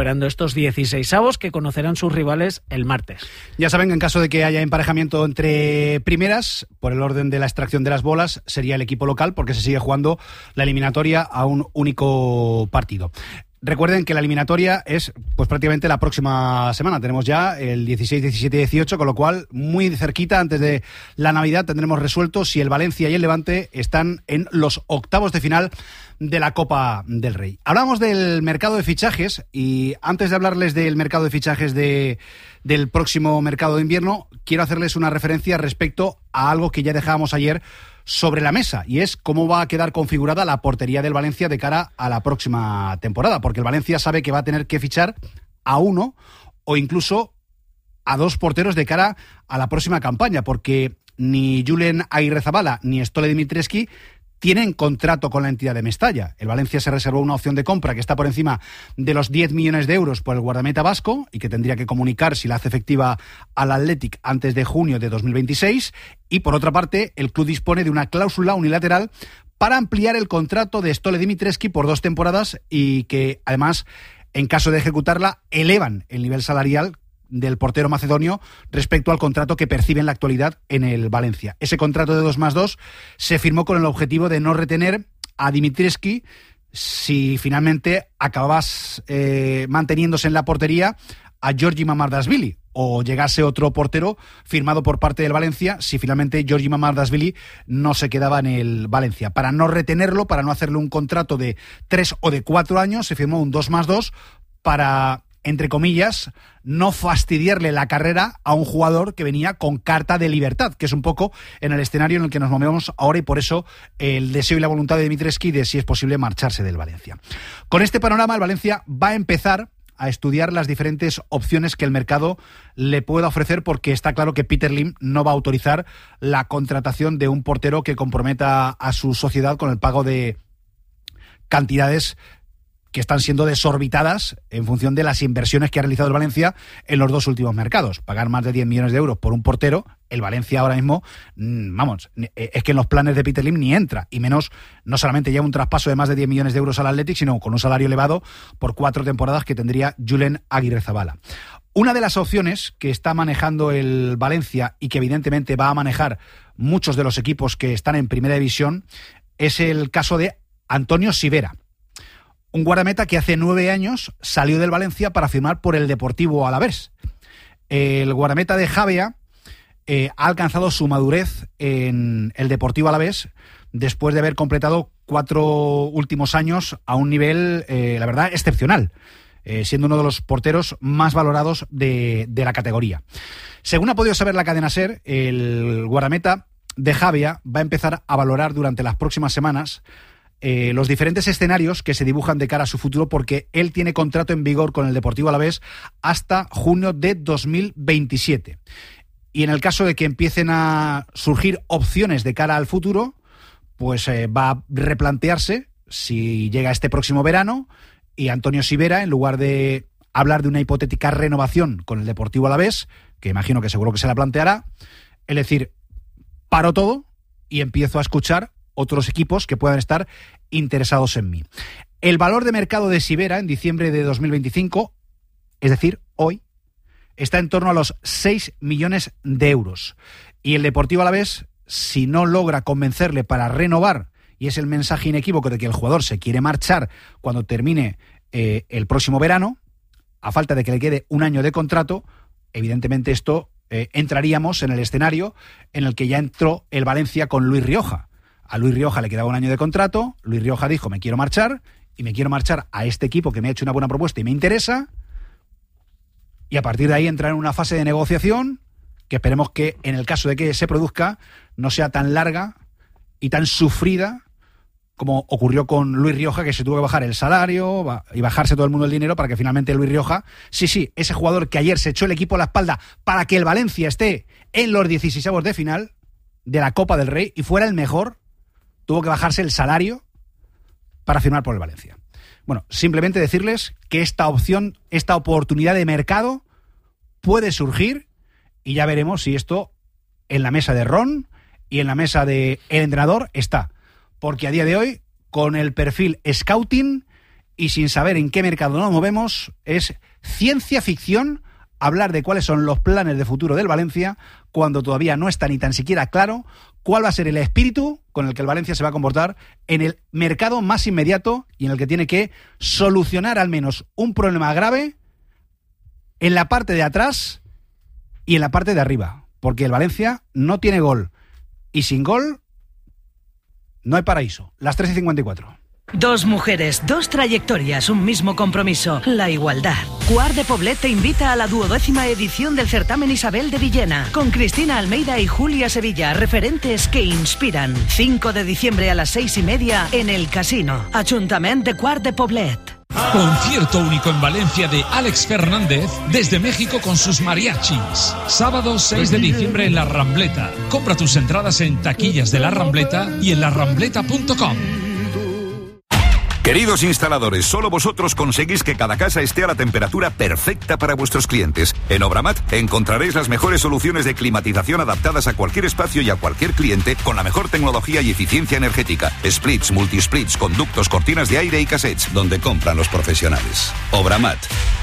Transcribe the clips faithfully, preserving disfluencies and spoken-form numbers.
superando estos dieciseisavos que conocerán sus rivales el martes. Ya saben que en caso de que haya emparejamiento entre primeras, por el orden de la extracción de las bolas, sería el equipo local, porque se sigue jugando la eliminatoria a un único partido. Recuerden que la eliminatoria es pues prácticamente la próxima semana. Tenemos ya el dieciséis, diecisiete y dieciocho, con lo cual muy cerquita, antes de la Navidad, tendremos resuelto si el Valencia y el Levante están en los octavos de final de la Copa del Rey. Hablamos del mercado de fichajes y antes de hablarles del mercado de fichajes de, del próximo mercado de invierno, quiero hacerles una referencia respecto a algo que ya dejábamos ayer sobre la mesa, y es cómo va a quedar configurada la portería del Valencia de cara a la próxima temporada, porque el Valencia sabe que va a tener que fichar a uno o incluso a dos porteros de cara a la próxima campaña, porque ni Julen Aguirrezabala ni Stole Dimitrescu tienen contrato con la entidad de Mestalla. El Valencia se reservó una opción de compra que está por encima de los diez millones de euros por el guardameta vasco y que tendría que comunicar si la hace efectiva al Athletic antes de junio de dos mil veintiséis. Y por otra parte, el club dispone de una cláusula unilateral para ampliar el contrato de Stole Dimitrescu por dos temporadas y que además, en caso de ejecutarla, elevan el nivel salarial del portero macedonio respecto al contrato que percibe en la actualidad en el Valencia. Ese contrato de dos más dos se firmó con el objetivo de no retener a Dimitrescu si finalmente acababas eh, manteniéndose en la portería a Giorgi Mamardashvili, o llegase otro portero firmado por parte del Valencia si finalmente Giorgi Mamardashvili no se quedaba en el Valencia. Para no retenerlo, para no hacerle un contrato de tres o de cuatro años, se firmó un dos más dos para, entre comillas, no fastidiarle la carrera a un jugador que venía con carta de libertad, que es un poco en el escenario en el que nos movemos ahora, y por eso el deseo y la voluntad de Dimitrescu de, si es posible, marcharse del Valencia. Con este panorama, el Valencia va a empezar a estudiar las diferentes opciones que el mercado le pueda ofrecer, porque está claro que Peter Lim no va a autorizar la contratación de un portero que comprometa a su sociedad con el pago de cantidades que están siendo desorbitadas en función de las inversiones que ha realizado el Valencia en los dos últimos mercados. Pagar más de diez millones de euros por un portero, el Valencia ahora mismo, vamos, es que en los planes de Peter Lim ni entra, y menos, no solamente lleva un traspaso de más de diez millones de euros al Athletic, sino con un salario elevado por cuatro temporadas que tendría Julen Aguirrezabala. Una de las opciones que está manejando el Valencia y que evidentemente va a manejar muchos de los equipos que están en primera división es el caso de Antonio Sivera, un guardameta que hace nueve años salió del Valencia para firmar por el Deportivo Alavés. El guardameta de Javea eh, ha alcanzado su madurez en el Deportivo Alavés después de haber completado cuatro últimos años a un nivel, eh, la verdad, excepcional, eh, siendo uno de los porteros más valorados de, de la categoría. Según ha podido saber la cadena SER, el guardameta de Javea va a empezar a valorar durante las próximas semanas Eh, los diferentes escenarios que se dibujan de cara a su futuro, porque él tiene contrato en vigor con el Deportivo Alavés hasta junio de dos mil veintisiete. Y en el caso de que empiecen a surgir opciones de cara al futuro, pues eh, va a replantearse si llega este próximo verano y Antonio Sivera, en lugar de hablar de una hipotética renovación con el Deportivo Alavés, que imagino que seguro que se la planteará, es decir, paro todo y empiezo a escuchar otros equipos que puedan estar interesados en mí. El valor de mercado de Sivera en diciembre de dos mil veinticinco, es decir, hoy, está en torno a los seis millones de euros. Y el Deportivo Alavés, si no logra convencerle para renovar, y es el mensaje inequívoco de que el jugador se quiere marchar cuando termine eh, el próximo verano, a falta de que le quede un año de contrato, evidentemente esto eh, entraríamos en el escenario en el que ya entró el Valencia con Luis Rioja. A Luis Rioja le quedaba un año de contrato, Luis Rioja dijo, me quiero marchar, y me quiero marchar a este equipo que me ha hecho una buena propuesta y me interesa, y a partir de ahí entrar en una fase de negociación que esperemos que, en el caso de que se produzca, no sea tan larga y tan sufrida como ocurrió con Luis Rioja, que se tuvo que bajar el salario y bajarse todo el mundo el dinero para que finalmente Luis Rioja, sí, sí, ese jugador que ayer se echó el equipo a la espalda para que el Valencia esté en los dieciseisavos de final de la Copa del Rey y fuera el mejor, tuvo que bajarse el salario para firmar por el Valencia. Bueno, simplemente decirles que esta opción, esta oportunidad de mercado puede surgir, y ya veremos si esto en la mesa de Ron y en la mesa del entrenador está. Porque a día de hoy, con el perfil scouting y sin saber en qué mercado nos movemos, es ciencia ficción hablar de cuáles son los planes de futuro del Valencia cuando todavía no está ni tan siquiera claro cuál va a ser el espíritu con el que el Valencia se va a comportar en el mercado más inmediato y en el que tiene que solucionar al menos un problema grave en la parte de atrás y en la parte de arriba, porque el Valencia no tiene gol y sin gol no hay paraíso. Las tres y cincuenta y cuatro. Dos mujeres, dos trayectorias, un mismo compromiso, la igualdad. Cuart de Poblet te invita a la duodécima edición del certamen Isabel de Villena, con Cristina Almeida y Julia Sevilla, referentes que inspiran. cinco de diciembre a las seis y media en el Casino. Ayuntamiento de Cuart de Poblet. Concierto único en Valencia de Alex Fernández desde México con sus mariachis. Sábado seis de diciembre en La Rambleta. Compra tus entradas en taquillas de La Rambleta y en la rambleta punto com. Queridos instaladores, solo vosotros conseguís que cada casa esté a la temperatura perfecta para vuestros clientes. En Obramat encontraréis las mejores soluciones de climatización adaptadas a cualquier espacio y a cualquier cliente con la mejor tecnología y eficiencia energética. Splits, multisplits, conductos, cortinas de aire y cassettes, donde compran los profesionales. Obramat.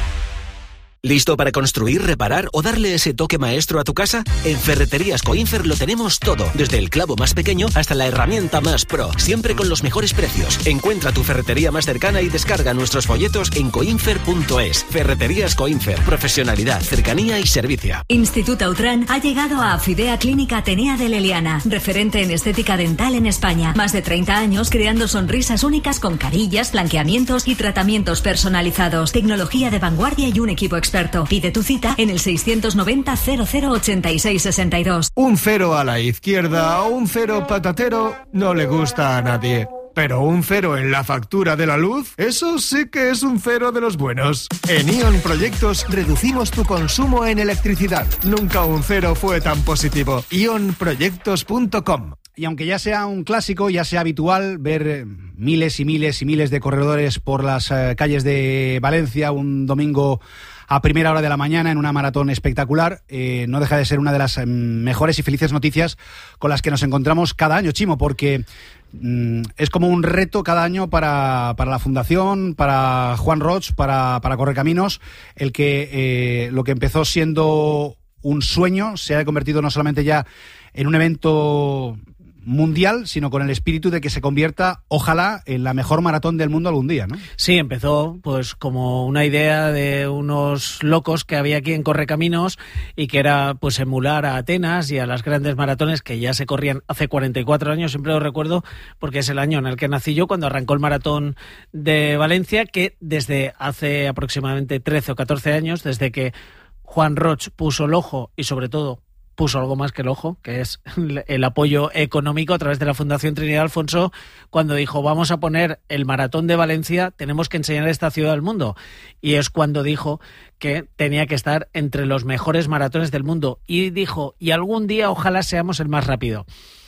¿Listo para construir, reparar o darle ese toque maestro a tu casa? En Ferreterías Coinfer lo tenemos todo, desde el clavo más pequeño hasta la herramienta más pro, siempre con los mejores precios. Encuentra tu ferretería más cercana y descarga nuestros folletos en coinfer punto es. Ferreterías Coinfer, profesionalidad, cercanía y servicio. Instituto Autran ha llegado a Afidea Clínica Atenea de Leliana, referente en estética dental en España. Más de treinta años creando sonrisas únicas con carillas, blanqueamientos y tratamientos personalizados. Tecnología de vanguardia y un equipo experto. Pide tu cita en el seiscientos noventa cero cero ochenta y seis sesenta y dos. Un cero a la izquierda o un cero patatero no le gusta a nadie. Pero un cero en la factura de la luz, eso sí que es un cero de los buenos. En Ion Proyectos reducimos tu consumo en electricidad. Nunca un cero fue tan positivo. ion proyectos punto com. Y aunque ya sea un clásico, ya sea habitual ver miles y miles y miles de corredores por las eh, calles de Valencia un domingo a primera hora de la mañana en una maratón espectacular, eh, no deja de ser una de las eh, mejores y felices noticias con las que nos encontramos cada año, Chimo, porque mm, es como un reto cada año para, para la Fundación, para Juan Roig, para, para Correcaminos, el que eh, lo que empezó siendo un sueño se ha convertido no solamente ya en un evento mundial, sino con el espíritu de que se convierta, ojalá, en la mejor maratón del mundo algún día, ¿no? Sí, empezó pues como una idea de unos locos que había aquí en Correcaminos y que era pues emular a Atenas y a las grandes maratones que ya se corrían hace cuarenta y cuatro años, siempre lo recuerdo porque es el año en el que nací yo, cuando arrancó el maratón de Valencia, que desde hace aproximadamente trece o catorce años, desde que Juan Roig puso el ojo y sobre todo puso algo más que el ojo, que es el apoyo económico a través de la Fundación Trinidad Alfonso, cuando dijo, vamos a poner el maratón de Valencia, tenemos que enseñar esta ciudad al mundo. Y es cuando dijo que tenía que estar entre los mejores maratones del mundo. Y dijo, y algún día ojalá seamos el más rápido.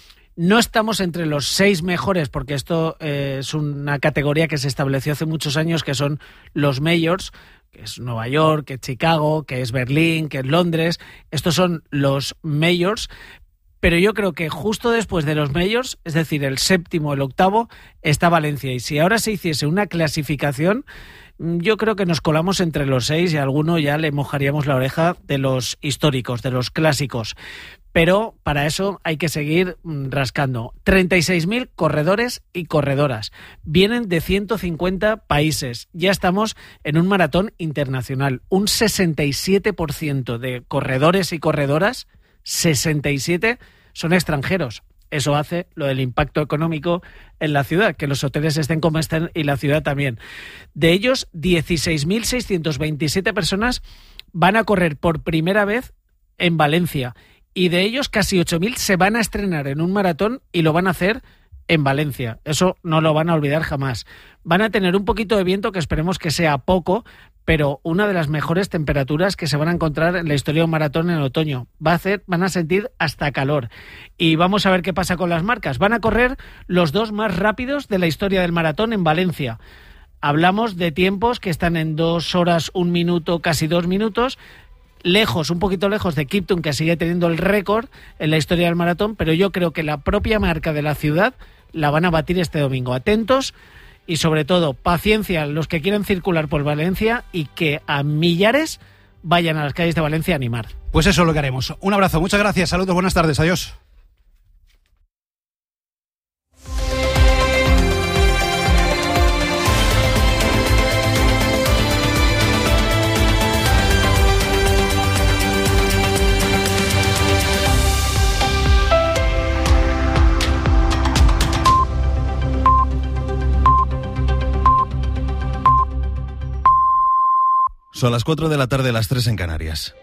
No estamos entre los seis mejores, porque esto eh, es una categoría que se estableció hace muchos años, que son los majors, que es Nueva York, que es Chicago, que es Berlín, que es Londres. Estos son los majors, pero yo creo que justo después de los majors, es decir, el séptimo, el octavo, está Valencia. Y si ahora se hiciese una clasificación, yo creo que nos colamos entre los seis y a alguno ya le mojaríamos la oreja de los históricos, de los clásicos. Pero para eso hay que seguir rascando. treinta y seis mil corredores y corredoras. Vienen de ciento cincuenta países. Ya estamos en un maratón internacional. Un sesenta y siete por ciento de corredores y corredoras, sesenta y siete, son extranjeros. Eso hace lo del impacto económico en la ciudad, que los hoteles estén como estén y la ciudad también. De ellos, dieciséis mil seiscientas veintisiete personas van a correr por primera vez en Valencia. Y de ellos casi ocho mil se van a estrenar en un maratón y lo van a hacer en Valencia. Eso no lo van a olvidar jamás. Van a tener un poquito de viento, que esperemos que sea poco, pero una de las mejores temperaturas que se van a encontrar en la historia de un maratón en otoño. Va a hacer, van a sentir hasta calor. Y vamos a ver qué pasa con las marcas. Van a correr los dos más rápidos de la historia del maratón en Valencia. Hablamos de tiempos que están en dos horas, un minuto, casi dos minutos, lejos, un poquito lejos de Kiptum, que sigue teniendo el récord en la historia del maratón, pero yo creo que la propia marca de la ciudad la van a batir este domingo. Atentos y sobre todo paciencia los que quieren circular por Valencia y que a millares vayan a las calles de Valencia a animar. Pues eso es lo que haremos. Un abrazo, muchas gracias, saludos, buenas tardes, adiós. Son las cuatro de la tarde, las tres en Canarias.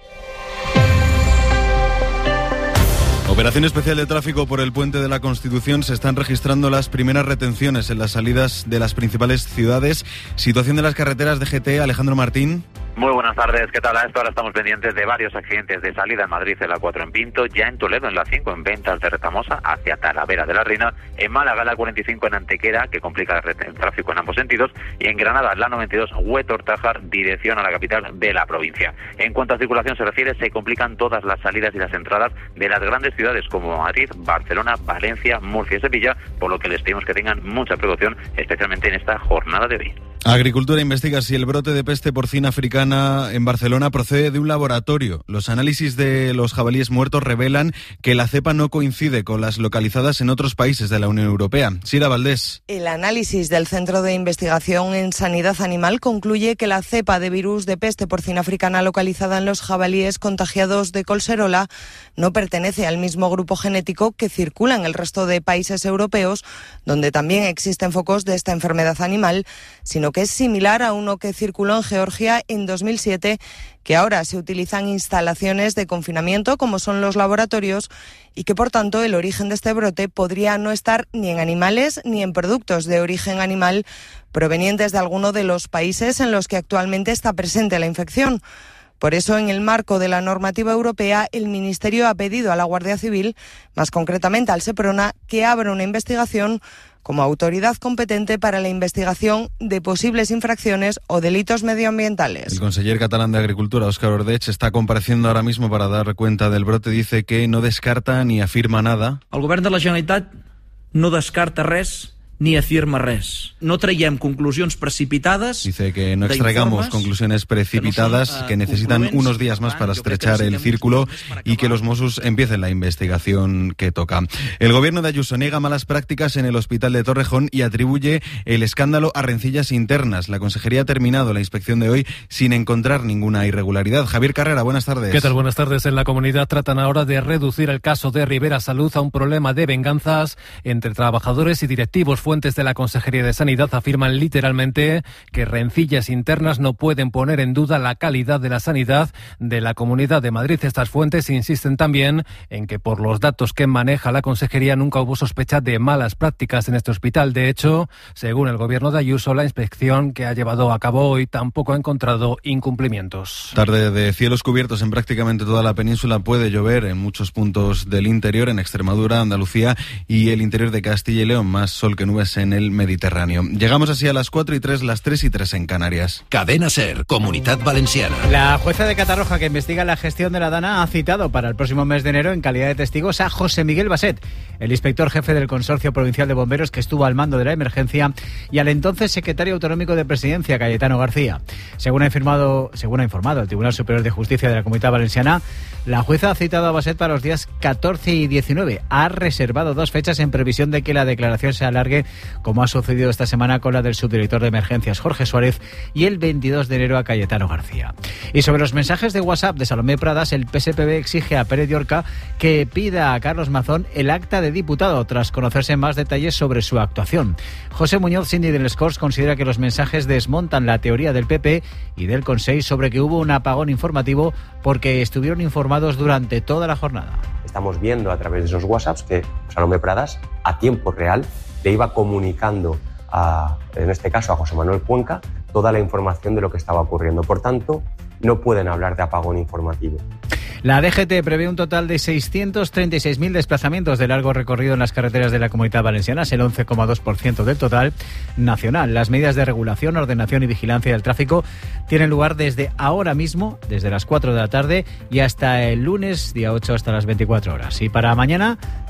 Operación especial de tráfico por el Puente de la Constitución. Se están registrando las primeras retenciones en las salidas de las principales ciudades. Situación de las carreteras de G T, Alejandro Martín. Muy buenas tardes, ¿qué tal? A esto ahora estamos pendientes de varios accidentes de salida en Madrid en la cuatro en Pinto, ya en Toledo en la cinco en Ventas de Retamosa hacia Talavera de la Reina, en Málaga la cuarenta y cinco en Antequera, que complica el tráfico en ambos sentidos, y en Granada la noventa y dos Huetor-Tájar, dirección a la capital de la provincia. En cuanto a circulación se refiere, se complican todas las salidas y las entradas de las grandes ciudades como Madrid, Barcelona, Valencia, Murcia y Sevilla, por lo que les pedimos que tengan mucha precaución, especialmente en esta jornada de hoy. Agricultura investiga si el brote de peste porcina africana en Barcelona procede de un laboratorio. Los análisis de los jabalíes muertos revelan que la cepa no coincide con las localizadas en otros países de la Unión Europea. Sira Valdés. El análisis del Centro de Investigación en Sanidad Animal concluye que la cepa de virus de peste porcina africana localizada en los jabalíes contagiados de colserola no pertenece al mismo grupo genético que circula en el resto de países europeos, donde también existen focos de esta enfermedad animal, sino que es similar a uno que circuló en Georgia en dos mil siete, que ahora se utilizan instalaciones de confinamiento como son los laboratorios y que por tanto el origen de este brote podría no estar ni en animales ni en productos de origen animal provenientes de alguno de los países en los que actualmente está presente la infección. Por eso, en el marco de la normativa europea, el Ministerio ha pedido a la Guardia Civil, más concretamente al Seprona, que abra una investigación como autoridad competente para la investigación de posibles infracciones o delitos medioambientales. El conseller catalán de Agricultura, Óscar Ordech, está compareciendo ahora mismo para dar cuenta del brote. Dice que no descarta ni afirma nada. El govern de la Generalitat no descarta res ni afirma res. No traiem conclusions precipitades. Dice que no extraigamos conclusiones precipitadas, que, no son, uh, que necesitan unos días más para estrechar el círculo y que los Mossos empiecen la investigación que toca. El gobierno de Ayuso niega malas prácticas en el hospital de Torrejón y atribuye el escándalo a rencillas internas. La consejería ha terminado la inspección de hoy sin encontrar ninguna irregularidad. Javier Carrera, buenas tardes. ¿Qué tal? Buenas tardes. En la comunidad tratan ahora de reducir el caso de Rivera Salud a un problema de venganzas entre trabajadores y directivos. Fuentes de la Consejería de Sanidad afirman literalmente que rencillas internas no pueden poner en duda la calidad de la sanidad de la Comunidad de Madrid. Estas fuentes insisten también en que por los datos que maneja la Consejería nunca hubo sospecha de malas prácticas en este hospital. De hecho, según el gobierno de Ayuso, la inspección que ha llevado a cabo hoy tampoco ha encontrado incumplimientos. Tarde de cielos cubiertos en prácticamente toda la península. Puede llover en muchos puntos del interior, en Extremadura, Andalucía y el interior de Castilla y León. Más sol que nubes en el Mediterráneo. Llegamos así a las cuatro y tres, las tres y tres en Canarias. Cadena SER, Comunidad Valenciana. La jueza de Catarroja que investiga la gestión de la Dana ha citado para el próximo mes de enero en calidad de testigos a José Miguel Baset, el inspector jefe del Consorcio Provincial de Bomberos que estuvo al mando de la emergencia, y al entonces secretario autonómico de Presidencia, Cayetano García. Según ha informado, según ha informado el Tribunal Superior de Justicia de la Comunidad Valenciana, la jueza ha citado a Baset para los días catorce y diecinueve. Ha reservado dos fechas en previsión de que la declaración se alargue, como ha sucedido esta semana con la del subdirector de emergencias Jorge Suárez y el veintidós de enero a Cayetano García. Y sobre los mensajes de WhatsApp de Salomé Pradas, el P S P B exige a Pérez Llorca que pida a Carlos Mazón el acta de diputado tras conocerse más detalles sobre su actuación. José Muñoz, síndic del Escorts, considera que los mensajes desmontan la teoría del P P y del Consell sobre que hubo un apagón informativo porque estuvieron informados durante toda la jornada. Estamos viendo a través de esos WhatsApps que Salomé Pradas, a tiempo real, le iba comunicando, a, en este caso a José Manuel Cuenca, toda la información de lo que estaba ocurriendo. Por tanto, no pueden hablar de apagón informativo. La D G T prevé un total de seiscientos treinta y seis mil desplazamientos de largo recorrido en las carreteras de la Comunidad Valenciana, es el once coma dos por ciento del total nacional. Las medidas de regulación, ordenación y vigilancia del tráfico tienen lugar desde ahora mismo, desde las cuatro de la tarde y hasta el lunes, día ocho, hasta las veinticuatro horas. Y para mañana,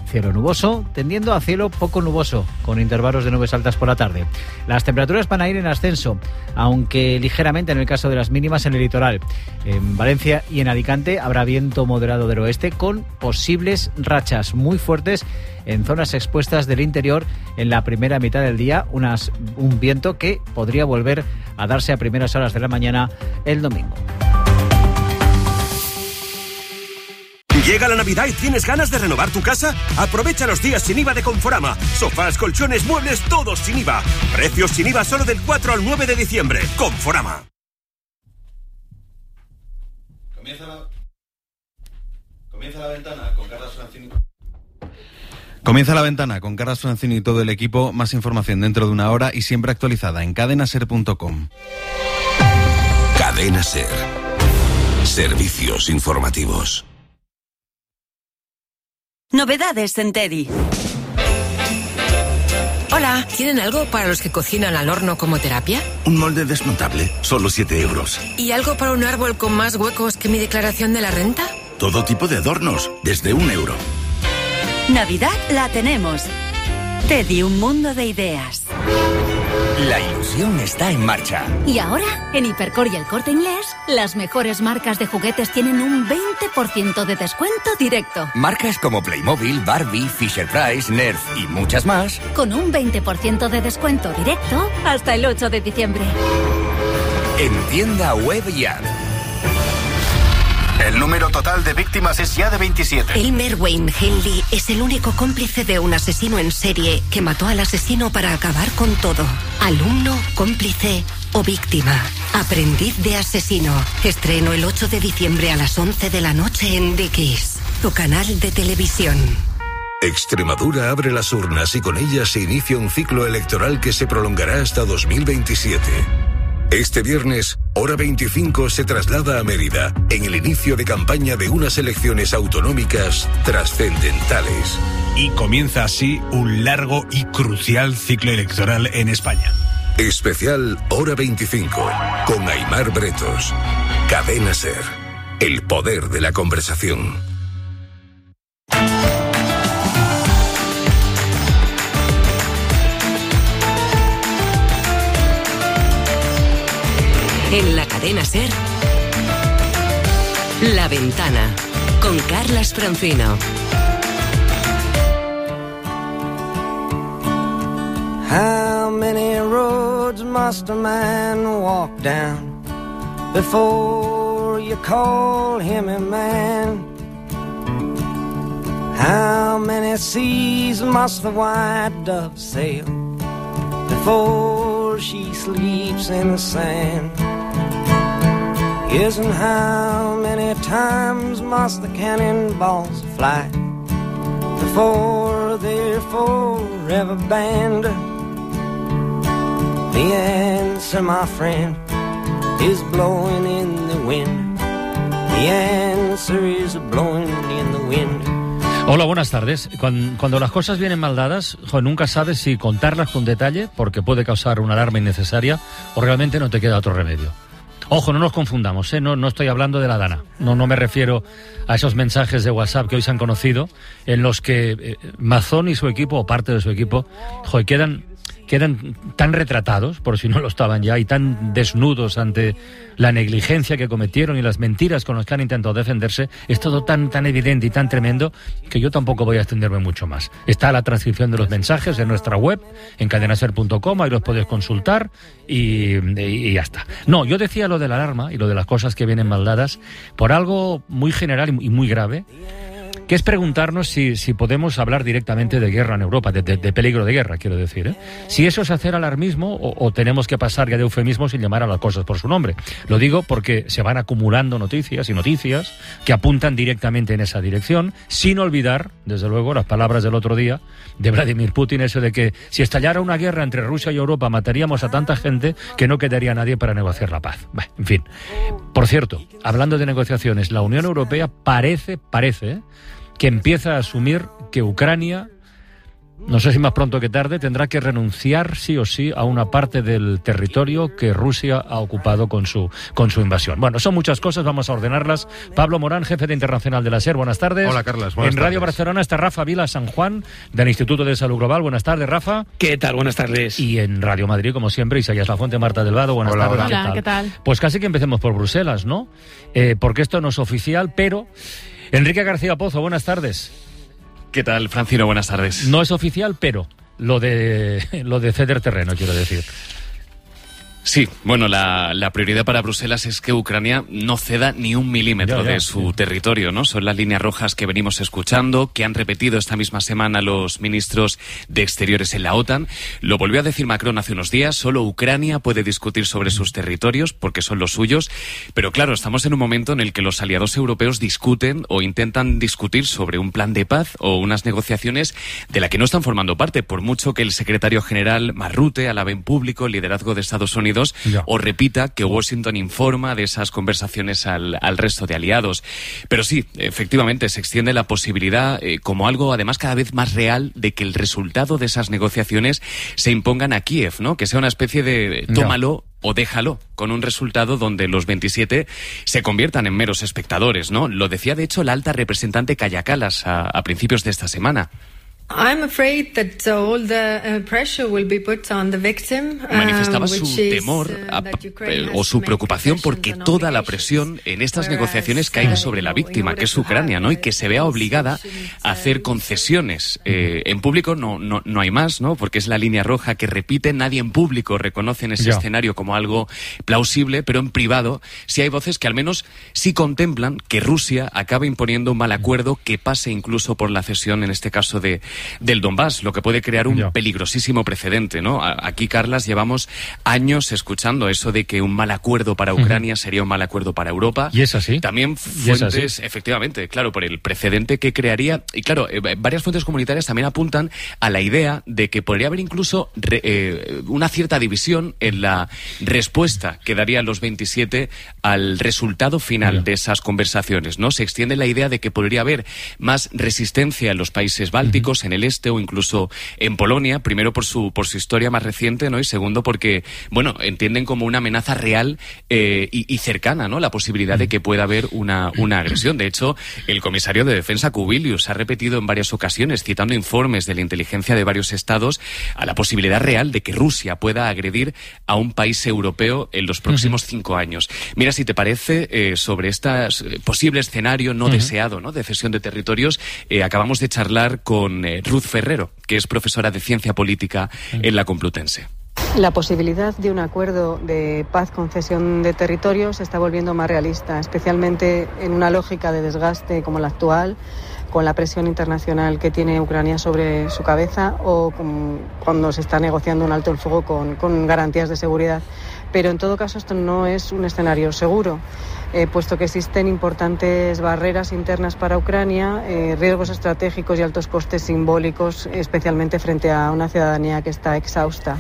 cielo nuboso, tendiendo a cielo poco nuboso, con intervalos de nubes altas por la tarde. Las temperaturas van a ir en ascenso, aunque ligeramente en el caso de las mínimas en el litoral. En Valencia y en Alicante habrá viento moderado del oeste con posibles rachas muy fuertes en zonas expuestas del interior en la primera mitad del día, unas, un viento que podría volver a darse a primeras horas de la mañana el domingo. ¿Llega la Navidad y tienes ganas de renovar tu casa? Aprovecha los días sin I V A de Conforama. Sofás, colchones, muebles, todos sin I V A. Precios sin I V A solo del cuatro al nueve de diciembre. Conforama. Comienza la... Comienza la ventana con Carlos Francini. Comienza la ventana con Carlos Francini y todo el equipo. Más información dentro de una hora y siempre actualizada en cadena ser punto com. Cadena Ser. Servicios informativos. Novedades en Teddy. Hola, ¿tienen algo para los que cocinan al horno como terapia? Un molde desmontable, solo siete euros. ¿Y algo para un árbol con más huecos que mi declaración de la renta? Todo tipo de adornos, desde un euro. Navidad la tenemos. Teddy, un mundo de ideas. La ilusión está en marcha. Y ahora, en Hipercor y El Corte Inglés, las mejores marcas de juguetes tienen un veinte por ciento de descuento directo. Marcas como Playmobil, Barbie, Fisher-Price, Nerf y muchas más. Con un veinte por ciento de descuento directo hasta el ocho de diciembre. En tienda web y app. El número total de víctimas es ya de veintisiete. Elmer Wayne Henley es el único cómplice de un asesino en serie que mató al asesino para acabar con todo. Alumno, cómplice o víctima. Aprendiz de asesino. Estreno el ocho de diciembre a las once de la noche en Dickies, tu canal de televisión. Extremadura abre las urnas y con ellas se inicia un ciclo electoral que se prolongará hasta dos mil veintisiete. Este viernes, Hora veinticinco se traslada a Mérida, en el inicio de campaña de unas elecciones autonómicas trascendentales. Y comienza así un largo y crucial ciclo electoral en España. Especial Hora veinticinco, con Aimar Bretos. Cadena Ser, el poder de la conversación. En la cadena Ser, La Ventana, con Carlas Francino. How many roads must a man walk down before you call him a man? How many seas must the white dove sail before she sleeps in the sand? Yes, and how many times must the cannonballs fly before they're forever banned? The answer, my friend, is blowing in the wind. The answer is blowing in the wind. Hola, buenas tardes. Cuando, cuando las cosas vienen mal dadas, jo, nunca sabes si contarlas con detalle, porque puede causar una alarma innecesaria, o realmente no te queda otro remedio. Ojo, no nos confundamos, ¿eh? no, no estoy hablando de la Dana. No, no me refiero a esos mensajes de WhatsApp que hoy se han conocido, en los que eh, Mazón y su equipo, o parte de su equipo, jo, quedan... quedan tan retratados, por si no lo estaban ya, y tan desnudos ante la negligencia que cometieron y las mentiras con las que han intentado defenderse. Es todo tan, tan evidente y tan tremendo que yo tampoco voy a extenderme mucho más. Está la transcripción de los mensajes en nuestra web, en cadena ser punto com, ahí los podéis consultar y, y, y ya está. No, yo decía lo de la alarma y lo de las cosas que vienen mal dadas por algo muy general y muy grave, que es preguntarnos si, si podemos hablar directamente de guerra en Europa, de, de, de peligro de guerra, quiero decir, ¿eh? Si eso es hacer alarmismo o, o tenemos que pasar ya de eufemismos y llamar a las cosas por su nombre. Lo digo porque se van acumulando noticias y noticias que apuntan directamente en esa dirección, sin olvidar, desde luego, las palabras del otro día de Vladimir Putin, eso de que si estallara una guerra entre Rusia y Europa mataríamos a tanta gente que no quedaría nadie para negociar la paz. Bah, en fin. Por cierto, hablando de negociaciones, la Unión Europea parece, parece, ¿eh?, que empieza a asumir que Ucrania no sé si más pronto que tarde, tendrá que renunciar sí o sí a una parte del territorio que Rusia ha ocupado con su con su invasión. Bueno, son muchas cosas, vamos a ordenarlas. Pablo Morán, jefe de Internacional de la SER, buenas tardes. Hola, Carlas, buenas En Radio tardes. Barcelona está Rafa Vila San Juan, del Instituto de Salud Global. Buenas tardes, Rafa. ¿Qué tal? Buenas tardes. Y en Radio Madrid, como siempre, Isaías Lafuente, Marta del Vado. Buenas Hola, tardes. hola. ¿Qué tal? ¿Qué tal? Pues casi que empecemos por Bruselas, ¿no? Eh, porque esto no es oficial, pero... Enrique García Pozo, buenas tardes. ¿Qué tal, Francino? Buenas tardes. No es oficial, pero lo de lo de ceder terreno, quiero decir. Sí, bueno, la, la prioridad para Bruselas es que Ucrania no ceda ni un milímetro Ya, ya, de su sí. territorio, ¿no? Son las líneas rojas que venimos escuchando, que han repetido esta misma semana los ministros de Exteriores en la OTAN. Lo volvió a decir Macron hace unos días, solo Ucrania puede discutir sobre sus territorios porque son los suyos. Pero claro, estamos en un momento en el que los aliados europeos discuten o intentan discutir sobre un plan de paz o unas negociaciones de la que no están formando parte, por mucho que el secretario general Marrute alabe en público el liderazgo de Estados Unidos Ya. o repita que Washington informa de esas conversaciones al, al resto de aliados. Pero sí, efectivamente, se extiende la posibilidad eh, como algo además cada vez más real de que el resultado de esas negociaciones se impongan a Kiev, ¿no? Que sea una especie de Ya. tómalo o déjalo, con un resultado donde los veintisiete se conviertan en meros espectadores, ¿no? Lo decía de hecho la alta representante Kaja Kallas a, a principios de esta semana. I'm afraid that uh, all the uh, pressure will be put on the victim. Um, Manifestaba su which is, temor uh, a- that Ukraine eh, has o to su make preocupación porque concessions and toda la obligations. presión en estas Whereas, negociaciones uh, caiga sobre you la know, in víctima, order que es to Ucrania, have, ¿no? Y uh, que se vea obligada a hacer concesiones. Eh, en público no, no, no hay más, ¿no? Porque es la línea roja que repite, nadie en público reconoce en ese Ya. escenario como algo plausible, pero en privado sí hay voces que al menos sí contemplan que Rusia acabe imponiendo un mal acuerdo que pase incluso por la cesión, en este caso, de del Donbass, lo que puede crear un Ya. peligrosísimo precedente, ¿no? A- Aquí, Carlas, llevamos años escuchando eso de que un mal acuerdo para Ucrania sería un mal acuerdo para Europa. ¿Y es así? También ¿Y es fuentes, así? efectivamente, claro, por el precedente que crearía. Y claro, eh, varias fuentes comunitarias también apuntan a la idea de que podría haber incluso re- eh, una cierta división en la respuesta que darían los veintisiete al resultado final Ya. de esas conversaciones, ¿no? Se extiende la idea de que podría haber más resistencia en los países bálticos, en el este o incluso en Polonia, primero por su por su historia más reciente, ¿no? Y segundo porque, bueno, entienden como una amenaza real eh, y, y cercana, ¿no? La posibilidad de que pueda haber una, una agresión. De hecho, el comisario de Defensa Kubilius ha repetido en varias ocasiones, citando informes de la inteligencia de varios estados, a la posibilidad real de que Rusia pueda agredir a un país europeo en los próximos cinco años. Mira, si te parece, eh, sobre este posible escenario no Ujú. deseado, ¿no? De cesión de territorios, eh, acabamos de charlar con eh, Ruth Ferrero, que es profesora de Ciencia Política en la Complutense. La posibilidad de un acuerdo de paz con cesión de territorios se está volviendo más realista, especialmente en una lógica de desgaste como la actual, con la presión internacional que tiene Ucrania sobre su cabeza o con- cuando se está negociando un alto el fuego con, con garantías de seguridad. Pero en todo caso esto no es un escenario seguro, eh, puesto que existen importantes barreras internas para Ucrania, eh, riesgos estratégicos y altos costes simbólicos, especialmente frente a una ciudadanía que está exhausta.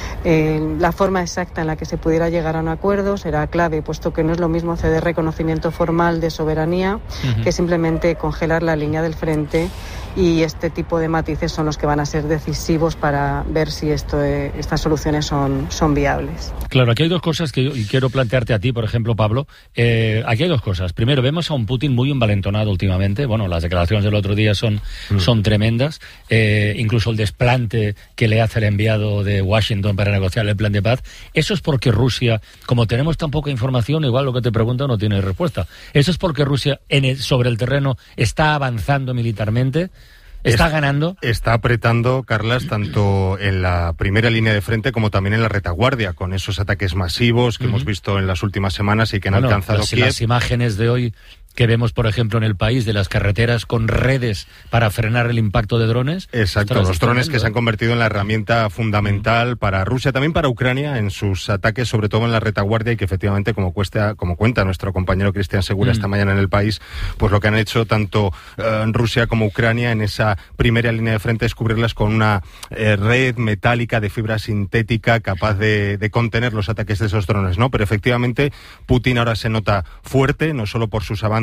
Eh, la forma exacta en la que se pudiera llegar a un acuerdo será clave, puesto que no es lo mismo ceder reconocimiento formal de soberanía Ujú. que simplemente congelar la línea del frente, y este tipo de matices son los que van a ser decisivos para ver si esto, eh, estas soluciones son, son viables. Claro, aquí hay dos cosas que yo y quiero plantearte a ti, por ejemplo, Pablo. Eh, aquí hay dos cosas. Primero, vemos a un Putin muy envalentonado últimamente. Bueno, las declaraciones del otro día son, Mm. son tremendas. Eh, incluso el desplante que le hace el enviado de Washington para negociar el plan de paz. Eso es porque Rusia, como tenemos tan poca información, igual lo que te pregunto no tiene respuesta. Eso es porque Rusia en el- sobre el terreno está avanzando militarmente. ¿Está Es- ganando? Está apretando, Carlas, tanto en la primera línea de frente como también en la retaguardia, con esos ataques masivos que Ujú. hemos visto en las últimas semanas y que han Bueno, alcanzado las, Kiev. las imágenes de hoy que vemos, por ejemplo, en el país, de las carreteras con redes para frenar el impacto de drones. Exacto, Ostras, los es drones tremendo, que se han ¿eh? convertido en la herramienta fundamental para Rusia, también para Ucrania, en sus ataques, sobre todo en la retaguardia, y que efectivamente, como, cuesta, como cuenta nuestro compañero Cristian Segura Mm. esta mañana en El País, pues lo que han hecho tanto eh, Rusia como Ucrania en esa primera línea de frente es cubrirlas con una eh, red metálica de fibra sintética capaz de, de contener los ataques de esos drones, ¿no? Pero efectivamente, Putin ahora se nota fuerte, no solo por sus avances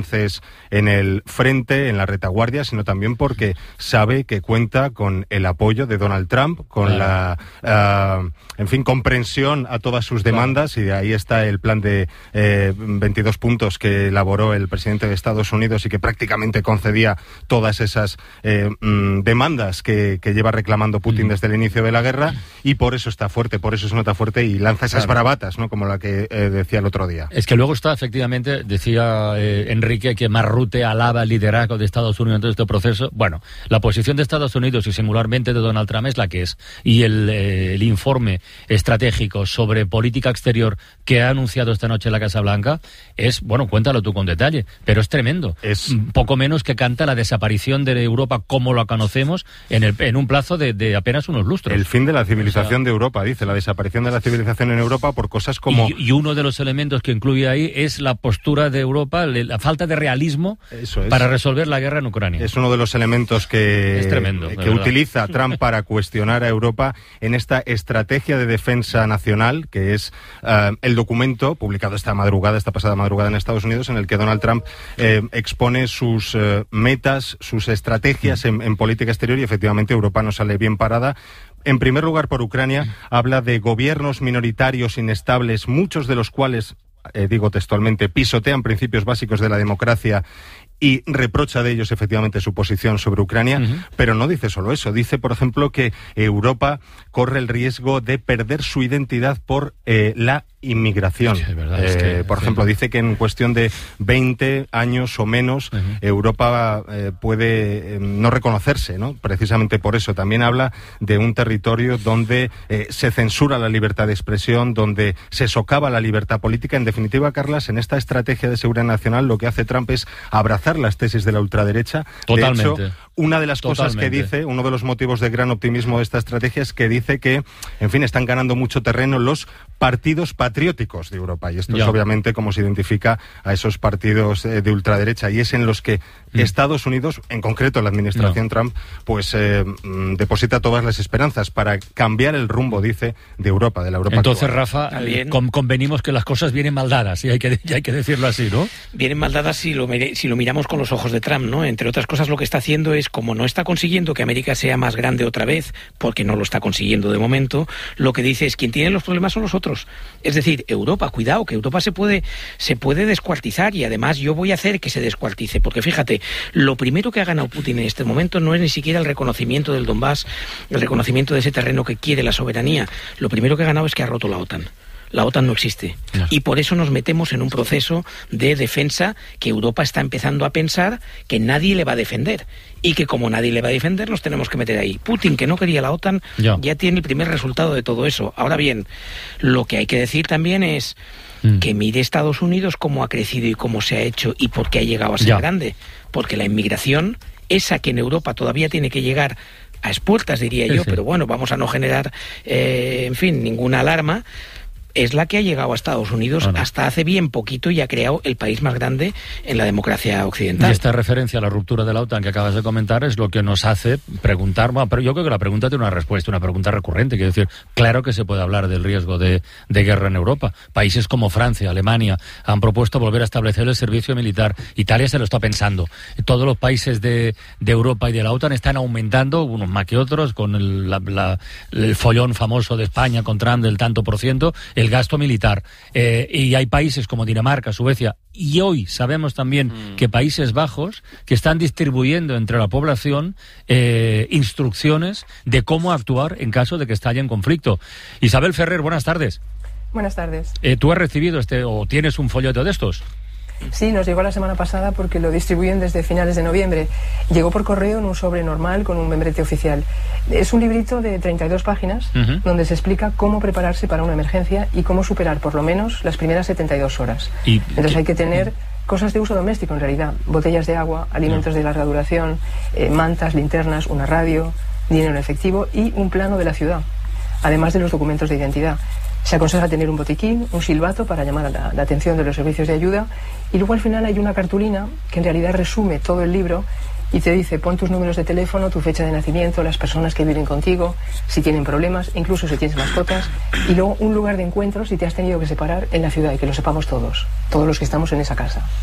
avances en el frente, en la retaguardia, sino también porque sabe que cuenta con el apoyo de Donald Trump, con claro. la, uh, en fin, comprensión a todas sus demandas, claro. y de ahí está el plan de eh, veintidós puntos que elaboró el presidente de Estados Unidos y que prácticamente concedía todas esas eh, mm, demandas que, que lleva reclamando Putin mm. desde el inicio de la guerra, y por eso está fuerte, por eso se nota fuerte y lanza esas claro. bravatas, ¿no? Como la que eh, decía el otro día. Es que luego está, efectivamente, decía eh, Enrique que Marrute alaba el liderazgo de Estados Unidos en todo este proceso. Bueno, la posición de Estados Unidos y singularmente de Donald Trump es la que es, y el, eh, el informe estratégico sobre política exterior que ha anunciado esta noche la Casa Blanca es, bueno, cuéntalo tú con detalle, pero es tremendo. Es poco menos que canta la desaparición de Europa como la conocemos en, el, en un plazo de, de apenas unos lustros. El fin de la civilización o sea, de Europa, dice, la desaparición de la civilización en Europa por cosas como... Y, y uno de los elementos que incluye ahí es la postura de Europa, la falta de realismo Eso es. para resolver la guerra en Ucrania. Es uno de los elementos que, es tremendo, que utiliza Trump para cuestionar a Europa en esta estrategia de defensa nacional, que es uh, el documento publicado esta madrugada, esta pasada madrugada en Estados Unidos, en el que Donald Trump eh, expone sus uh, metas, sus estrategias en, en política exterior, y efectivamente Europa no sale bien parada. En primer lugar, por Ucrania, habla de gobiernos minoritarios inestables, muchos de los cuales, eh, digo textualmente, pisotean principios básicos de la democracia, y reprocha de ellos efectivamente su posición sobre Ucrania, uh-huh. pero no dice solo eso. Dice, por ejemplo, que Europa corre el riesgo de perder su identidad por eh, la inmigración. Sí, verdad, eh, es que, por ejemplo, sí. dice que en cuestión de veinte años o menos, uh-huh. Europa eh, puede eh, no reconocerse, ¿no? Precisamente por eso. También habla de un territorio donde eh, se censura la libertad de expresión, donde se socava la libertad política. En definitiva, Carlas, en esta estrategia de seguridad nacional lo que hace Trump es abrazar las tesis de la ultraderecha. Totalmente. De hecho, una de las Totalmente. cosas que dice, uno de los motivos de gran optimismo de esta estrategia es que dice que, en fin, están ganando mucho terreno los partidos patrióticos de Europa. Y esto ya. es obviamente como se identifica a esos partidos eh, de ultraderecha. Y es en los que mm. Estados Unidos, en concreto la administración no. Trump, pues eh, deposita todas las esperanzas para cambiar el rumbo, dice, de Europa, de la Europa Entonces, actual. Rafa, eh, con, convenimos que las cosas vienen mal dadas, y hay que, y hay que decirlo así, ¿no? Vienen mal dadas si lo, si lo miramos con los ojos de Trump, ¿no? Entre otras cosas, lo que está haciendo es, como no está consiguiendo que América sea más grande otra vez, porque no lo está consiguiendo de momento, lo que dice es, quien tiene los problemas son los otros. Es decir, Europa, cuidado, que Europa se puede, se puede descuartizar, y además yo voy a hacer que se descuartice, porque fíjate, lo primero que ha ganado Putin en este momento no es ni siquiera el reconocimiento del Donbass, el reconocimiento de ese terreno que quiere la soberanía. Lo primero que ha ganado es que ha roto la OTAN. La OTAN no existe. No. Y por eso nos metemos en un proceso de defensa que Europa está empezando a pensar que nadie le va a defender. Y que como nadie le va a defender, nos tenemos que meter ahí. Putin, que no quería la OTAN, ya, ya tiene el primer resultado de todo eso. Ahora bien, lo que hay que decir también es mm. que mire Estados Unidos cómo ha crecido y cómo se ha hecho y por qué ha llegado a ser ya. grande. Porque la inmigración, esa que en Europa todavía tiene que llegar a expuertas, diría sí, yo, sí. pero bueno, vamos a no generar, eh, en fin, ninguna alarma, es la que ha llegado a Estados Unidos bueno. hasta hace bien poquito y ha creado el país más grande en la democracia occidental. Y esta referencia a la ruptura de la OTAN que acabas de comentar es lo que nos hace preguntar, bueno, pero yo creo que la pregunta tiene una respuesta, una pregunta recurrente, quiero decir, claro que se puede hablar del riesgo de, de guerra en Europa. Países como Francia, Alemania han propuesto volver a establecer el servicio militar. Italia se lo está pensando. Todos los países de, de Europa y de la OTAN están aumentando, unos más que otros, con el, la, la, el follón famoso de España con Trump del tanto por ciento, el gasto militar. Eh, y hay países como Dinamarca, Suecia, y hoy sabemos también mm. que Países Bajos, que están distribuyendo entre la población eh, instrucciones de cómo actuar en caso de que estalle en conflicto. Isabel Ferrer, buenas tardes. Buenas tardes. Eh, ¿Tú has recibido este o tienes un folleto de estos? Sí, nos llegó la semana pasada porque lo distribuyen desde finales de noviembre. Llegó por correo en un sobre normal con un membrete oficial. Es un librito de treinta y dos páginas uh-huh. donde se explica cómo prepararse para una emergencia y cómo superar por lo menos las primeras setenta y dos horas. ¿Y Entonces qué? hay que tener cosas de uso doméstico en realidad. Botellas de agua, alimentos no. de larga duración, eh, mantas, linternas, una radio, dinero en efectivo y un plano de la ciudad, además de los documentos de identidad. Se aconseja tener un botiquín, un silbato para llamar a la, la atención de los servicios de ayuda, y luego al final hay una cartulina que en realidad resume todo el libro y te dice pon tus números de teléfono, tu fecha de nacimiento, las personas que viven contigo, si tienen problemas, incluso si tienes mascotas, y luego un lugar de encuentro si te has tenido que separar en la ciudad, y que lo sepamos todos, todos los que estamos en esa casa.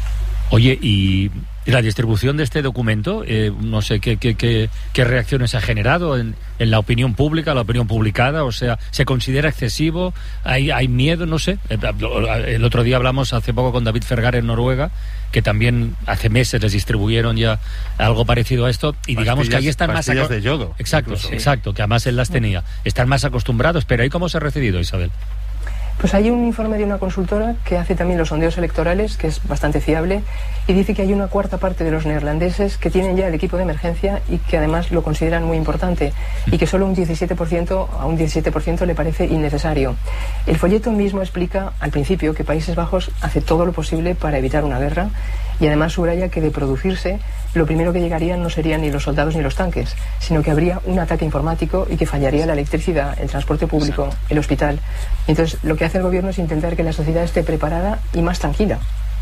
Oye, y la distribución de este documento, eh, no sé qué, qué, qué, qué reacciones ha generado en, en la opinión pública, la opinión publicada, o sea, ¿se considera excesivo? ¿Hay, hay miedo? No sé. El otro día hablamos hace poco con David Fergar en Noruega, que también hace meses les distribuyeron ya algo parecido a esto, y pastillas, digamos que ahí están más... Pastillas de yodo. Exacto, incluso. Exacto, que además él las tenía. Están más acostumbrados, pero ¿ahí cómo se ha recibido, Isabel? Pues hay un informe de una consultora que hace también los sondeos electorales, que es bastante fiable, y dice que hay una cuarta parte de los neerlandeses que tienen ya el equipo de emergencia y que además lo consideran muy importante, y que solo un diecisiete por ciento a un diecisiete por ciento le parece innecesario. El folleto mismo explica al principio que Países Bajos hace todo lo posible para evitar una guerra, y además subraya que de producirse, lo primero que llegarían no serían ni los soldados ni los tanques, sino que habría un ataque informático y que fallaría la electricidad, el transporte público, el hospital. Entonces, lo que hace el gobierno es intentar que la sociedad esté preparada y más tranquila.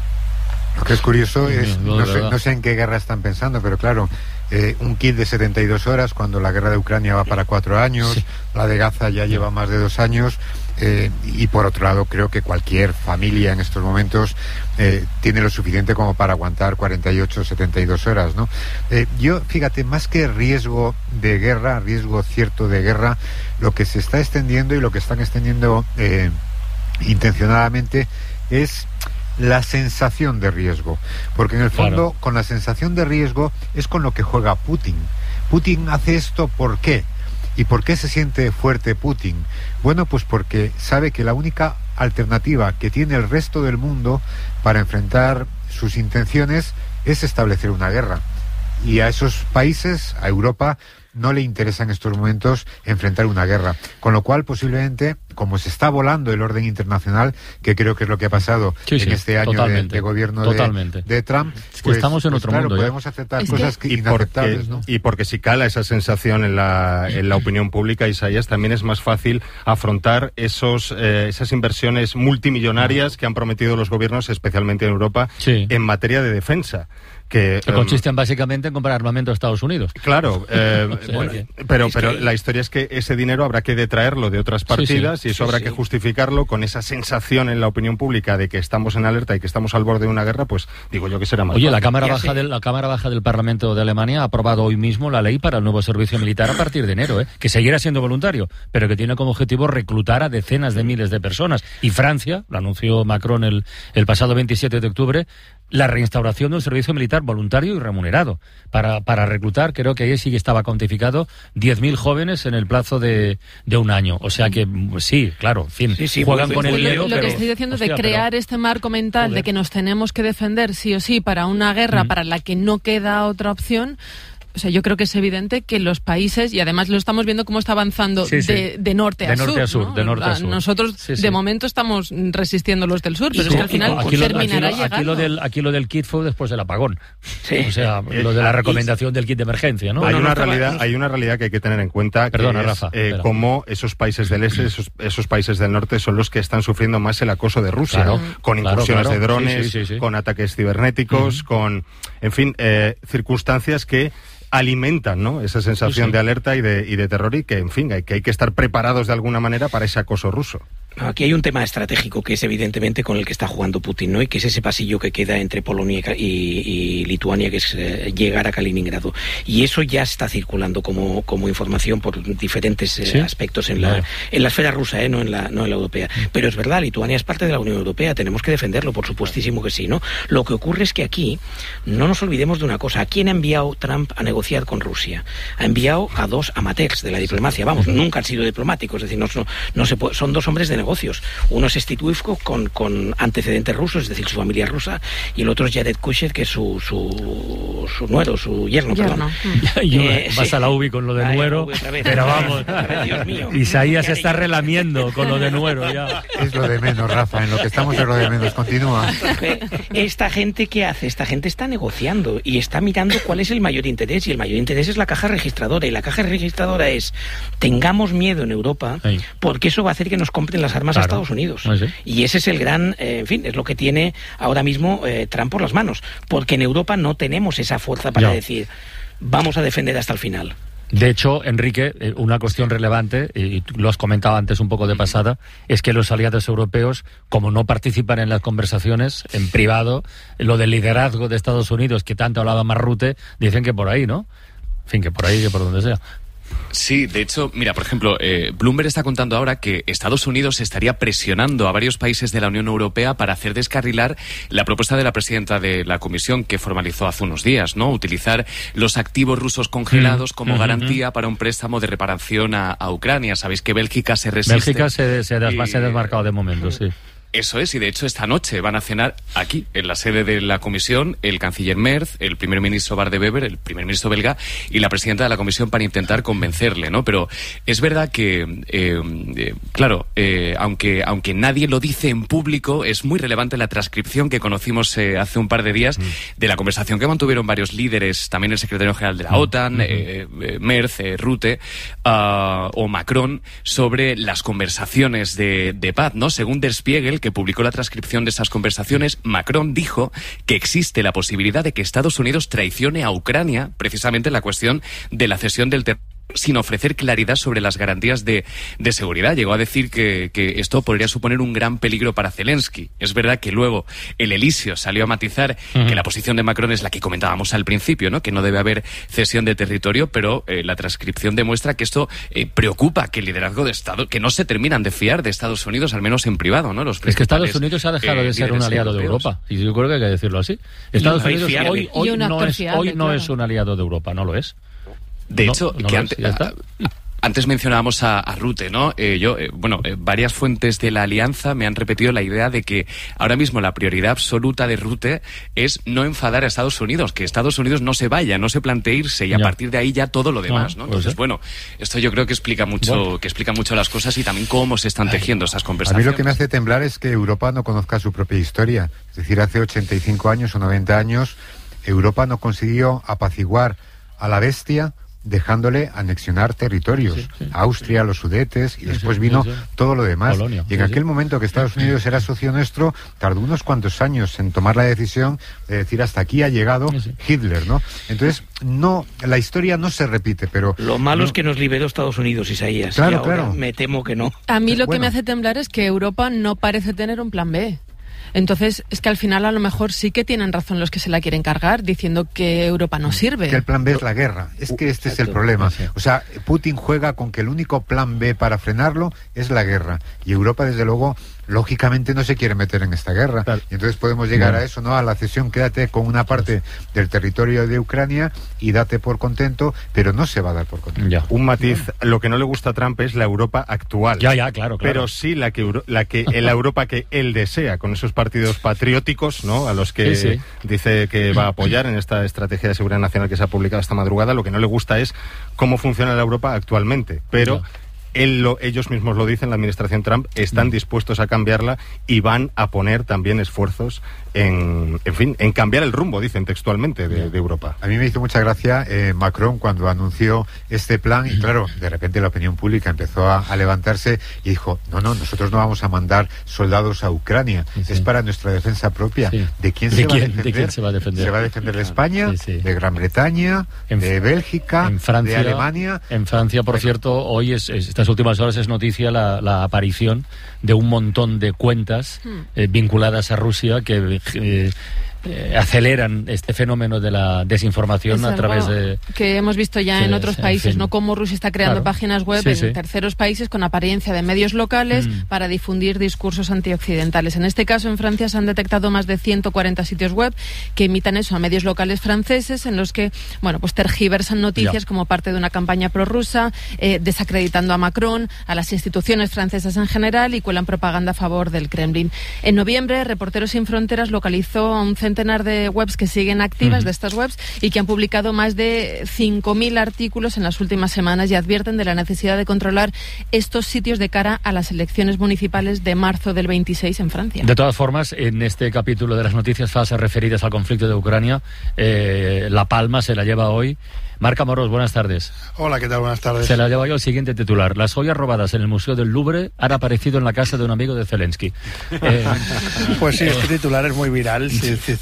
Lo que es curioso es, no sé, no sé en qué guerra están pensando, pero claro, eh, un kit de setenta y dos horas cuando la guerra de Ucrania va para cuatro años, sí. La de Gaza ya lleva más de dos años, eh, y por otro lado creo que cualquier familia en estos momentos eh, tiene lo suficiente como para aguantar cuarenta y ocho, setenta y dos horas, ¿no? Eh, yo, fíjate, más que riesgo de guerra, riesgo cierto de guerra, lo que se está extendiendo y lo que están extendiendo eh, intencionadamente es la sensación de riesgo, porque en el fondo claro. Con la sensación de riesgo es con lo que juega Putin. Putin hace esto ¿por qué? ¿Y por qué se siente fuerte Putin? Bueno, pues porque sabe que la única alternativa que tiene el resto del mundo para enfrentar sus intenciones es establecer una guerra, y a esos países, a Europa, no le interesa en estos momentos enfrentar una guerra, con lo cual posiblemente, como se está volando el orden internacional, que creo que es lo que ha pasado sí, en sí, este año de, de gobierno de, de Trump, es que pues, estamos en pues, otro claro, mundo podemos ya. aceptar es cosas que... inaceptables, y porque, ¿no? Y porque si cala esa sensación en la, en la opinión pública, Isaías, también es más fácil afrontar esos eh, esas inversiones multimillonarias que han prometido los gobiernos, especialmente en Europa, sí. en materia de defensa. Que, que consisten um, básicamente en comprar armamento a Estados Unidos. Claro, eh, o sea, bueno, que, pero, pero que... la historia es que ese dinero habrá que detraerlo de otras partidas sí, sí, y eso sí, habrá sí. que justificarlo con esa sensación en la opinión pública de que estamos en alerta y que estamos al borde de una guerra, pues digo yo que será más Oye, fácil. la Cámara, baja del, la Cámara Baja del Parlamento de Alemania ha aprobado hoy mismo la ley para el nuevo servicio militar a partir de enero, ¿eh? que seguirá siendo voluntario, pero que tiene como objetivo reclutar a decenas de miles de personas. Y Francia, lo anunció Macron el, el pasado veintisiete de octubre, la reinstauración de un servicio militar voluntario y remunerado para, para reclutar, creo que ahí sí que estaba cuantificado, diez mil jóvenes en el plazo de, de un año. O sea que sí, claro, en fin, sí, sí, juegan pues, con pues, el miedo. Lo, lo pero, que estoy diciendo hostia, de crear pero, este marco mental joder. de que nos tenemos que defender sí o sí para una guerra mm. para la que no queda otra opción. O sea, yo creo que es evidente que los países, y además lo estamos viendo cómo está avanzando sí, sí. De, de norte de a norte sur. A sur ¿no? De norte a sur. Nosotros, sí, sí. de momento, estamos resistiendo los del sur, pero sí, es que al final aquí terminará lo, aquí, llegando. Aquí lo, del, aquí lo del kit fue después del apagón. Sí. O sea, lo de la recomendación del kit de emergencia, ¿no? Hay, no, una, no realidad, estaba... hay una realidad que hay que tener en cuenta, Perdona, que Rafa, es eh, cómo esos países del este, esos, esos países del norte son los que están sufriendo más el acoso de Rusia, claro, con claro, incursiones claro. de drones, sí, sí, sí, sí. con ataques cibernéticos, uh-huh. con, en fin, eh, circunstancias que alimentan, ¿no?, esa sensación sí, sí. de alerta y de, y de terror, y que, en fin, hay que, hay que estar preparados de alguna manera para ese acoso ruso. Aquí hay un tema estratégico que es evidentemente con el que está jugando Putin, ¿no? Y que es ese pasillo que queda entre Polonia y, y Lituania, que es eh, llegar a Kaliningrado. Y eso ya está circulando como, como información por diferentes eh, ¿sí? aspectos en la, en la esfera rusa, ¿eh? no, en la, no en la europea. Pero es verdad, Lituania es parte de la Unión Europea, tenemos que defenderlo, por supuestísimo que sí, ¿no? Lo que ocurre es que aquí no nos olvidemos de una cosa. ¿A quién ha enviado Trump a negociar con Rusia? Ha enviado a dos amateurs de la diplomacia, vamos, nunca han sido diplomáticos, es decir, no, no, no se puede, son dos hombres de negocios. Uno es Stituivko con, con antecedentes rusos, es decir, su familia rusa, y el otro es Jared Kushner, que es su, su, su nuero, su yerno, yerno. perdón. Y eh, vas sí. a la U B I con lo de Ay, nuero, pero vamos, Dios mío. Isaías se está relamiendo con lo de nuero ya. Es lo de menos, Rafa, en lo que estamos es lo de menos, continúa. Esta gente, ¿qué hace? Esta gente está negociando y está mirando cuál es el mayor interés, y el mayor interés es la caja registradora, y la caja registradora es: tengamos miedo en Europa, Ay. porque eso va a hacer que nos compren las armas claro. a Estados Unidos. ¿Ah, sí? Y ese es el gran, eh, en fin, es lo que tiene ahora mismo eh, Trump por las manos, porque en Europa no tenemos esa fuerza para ya. decir, vamos a defender hasta el final. De hecho, Enrique, una cuestión relevante, y tú lo has comentado antes un poco de pasada, es que los aliados europeos, como no participan en las conversaciones en privado, lo del liderazgo de Estados Unidos, que tanto hablaba Marrute, dicen que por ahí, ¿no? En fin, que por ahí, que por donde sea. Sí, de hecho, mira, por ejemplo, eh, Bloomberg está contando ahora que Estados Unidos estaría presionando a varios países de la Unión Europea para hacer descarrilar la propuesta de la presidenta de la Comisión que formalizó hace unos días, ¿no? Utilizar los activos rusos congelados como mm, garantía mm, para un préstamo de reparación a, a Ucrania. Sabéis que Bélgica se resiste. Bélgica se, se, desma, y... se ha desmarcado de momento, sí. Eso es, y de hecho esta noche van a cenar aquí, en la sede de la Comisión, el canciller Merz, el primer ministro Bart de Wever, el primer ministro belga y la presidenta de la Comisión para intentar convencerle, ¿no? Pero es verdad que, eh, eh, claro, eh, aunque, aunque nadie lo dice en público, es muy relevante la transcripción que conocimos eh, hace un par de días mm. de la conversación que mantuvieron varios líderes, también el secretario general de la OTAN, mm. eh, eh, Merz, eh, Rutte uh, o Macron, sobre las conversaciones de, de paz, ¿no? Según Der Spiegel, que publicó la transcripción de esas conversaciones, Macron dijo que existe la posibilidad de que Estados Unidos traicione a Ucrania, precisamente en la cuestión de la cesión del territorio, sin ofrecer claridad sobre las garantías de, de seguridad. Llegó a decir que, que esto podría suponer un gran peligro para Zelensky. Es verdad que luego el Elíseo salió a matizar uh-huh. que la posición de Macron es la que comentábamos al principio, ¿no? Que no debe haber cesión de territorio, pero eh, la transcripción demuestra que esto eh, preocupa, que el liderazgo de Estado, que no se terminan de fiar de Estados Unidos, al menos en privado, ¿no? Los es que Estados Unidos ha dejado eh, de ser un aliado europeos. de Europa, y yo creo que hay que decirlo así. Estados Unidos hoy, hoy, no, es, hoy no claro. es un aliado de Europa, no lo es. De no, hecho, no que antes, a, antes mencionábamos a, a Rutte, ¿no? Eh, yo, eh, bueno, eh, varias fuentes de la alianza me han repetido la idea de que ahora mismo la prioridad absoluta de Rutte es no enfadar a Estados Unidos, que Estados Unidos no se vaya, no se plantee irse y ya. a partir de ahí ya todo lo demás, ¿no? Entonces, bueno, esto yo creo que explica mucho, bueno. que explica mucho las cosas y también cómo se están tejiendo esas conversaciones. A mí lo que me hace temblar es que Europa no conozca su propia historia. Es decir, hace ochenta y cinco años o noventa años, Europa no consiguió apaciguar a la bestia dejándole anexionar territorios, sí, sí, Austria, sí. los Sudetes, y sí, después sí, vino sí, sí. todo lo demás. Polonia, y en sí, aquel sí. momento que Estados Unidos era socio nuestro, tardó unos cuantos años en tomar la decisión de decir hasta aquí ha llegado sí, sí. Hitler, ¿no? Entonces, no, la historia no se repite, pero... Lo malo no... es que nos liberó Estados Unidos, Isaías. Claro, y ahora claro. me temo que no. A mí lo bueno. que me hace temblar es que Europa no parece tener un plan B. Entonces, es que al final a lo mejor sí que tienen razón los que se la quieren cargar, diciendo que Europa no sirve. Que el plan B es la guerra. Es que este Exacto. es el problema. O sea, Putin juega con que el único plan B para frenarlo es la guerra. Y Europa, desde luego, lógicamente no se quiere meter en esta guerra. Claro. Y entonces podemos llegar bueno. a eso, ¿no? A la cesión, quédate con una parte del territorio de Ucrania y date por contento, pero no se va a dar por contento. Ya. Un matiz, bueno. lo que no le gusta a Trump es la Europa actual. Ya, ya, claro, claro. Pero sí la que, la que la Europa que él desea, con esos partidos patrióticos, ¿no? A los que sí, sí. dice que va a apoyar en esta estrategia de seguridad nacional que se ha publicado esta madrugada. Lo que no le gusta es cómo funciona la Europa actualmente. Pero... Ya. Él lo, ellos mismos lo dicen, la administración Trump, están dispuestos a cambiarla y van a poner también esfuerzos en, en fin, en cambiar el rumbo, dicen textualmente, de, de Europa. A mí me hizo mucha gracia eh, Macron cuando anunció este plan y claro, de repente la opinión pública empezó a, a levantarse y dijo, no, no, nosotros no vamos a mandar soldados a Ucrania, sí. es para nuestra defensa propia. Sí. ¿De quién, ¿De, se quién, va a defender? ¿De quién se va a defender? Se va a defender de España, sí, sí. de Gran Bretaña, en, de Bélgica, en Francia, de Alemania. En Francia, por cierto, hoy es, es estas últimas horas es noticia la, la aparición de un montón de cuentas hmm. eh, vinculadas a Rusia que eh, eh, aceleran este fenómeno de la desinformación a través de... que hemos visto ya sí, en otros sí, países, en fin. ¿no? Cómo Rusia está creando claro. páginas web sí, en sí. terceros países con apariencia de medios locales mm. para difundir discursos antioccidentales. En este caso, en Francia se han detectado más de ciento cuarenta sitios web que imitan eso a medios locales franceses en los que, bueno, pues tergiversan noticias ya. como parte de una campaña prorrusa, eh, desacreditando a Macron, a las instituciones francesas en general y cuelan propaganda a favor del Kremlin. En noviembre, Reporteros Sin Fronteras localizó a un centenar de webs que siguen activas, uh-huh. de estas webs, y que han publicado más de cinco mil artículos en las últimas semanas y advierten de la necesidad de controlar estos sitios de cara a las elecciones municipales de marzo del veintiséis en Francia. De todas formas, en este capítulo de las noticias falsas referidas al conflicto de Ucrania, eh, La Palma se la lleva hoy Marc Amorós, buenas tardes. Hola, ¿qué tal? Buenas tardes. Se la lleva yo el siguiente titular. Las joyas robadas en el Museo del Louvre han aparecido en la casa de un amigo de Zelensky. Eh, pues sí, este titular es muy viral. Sí, sí,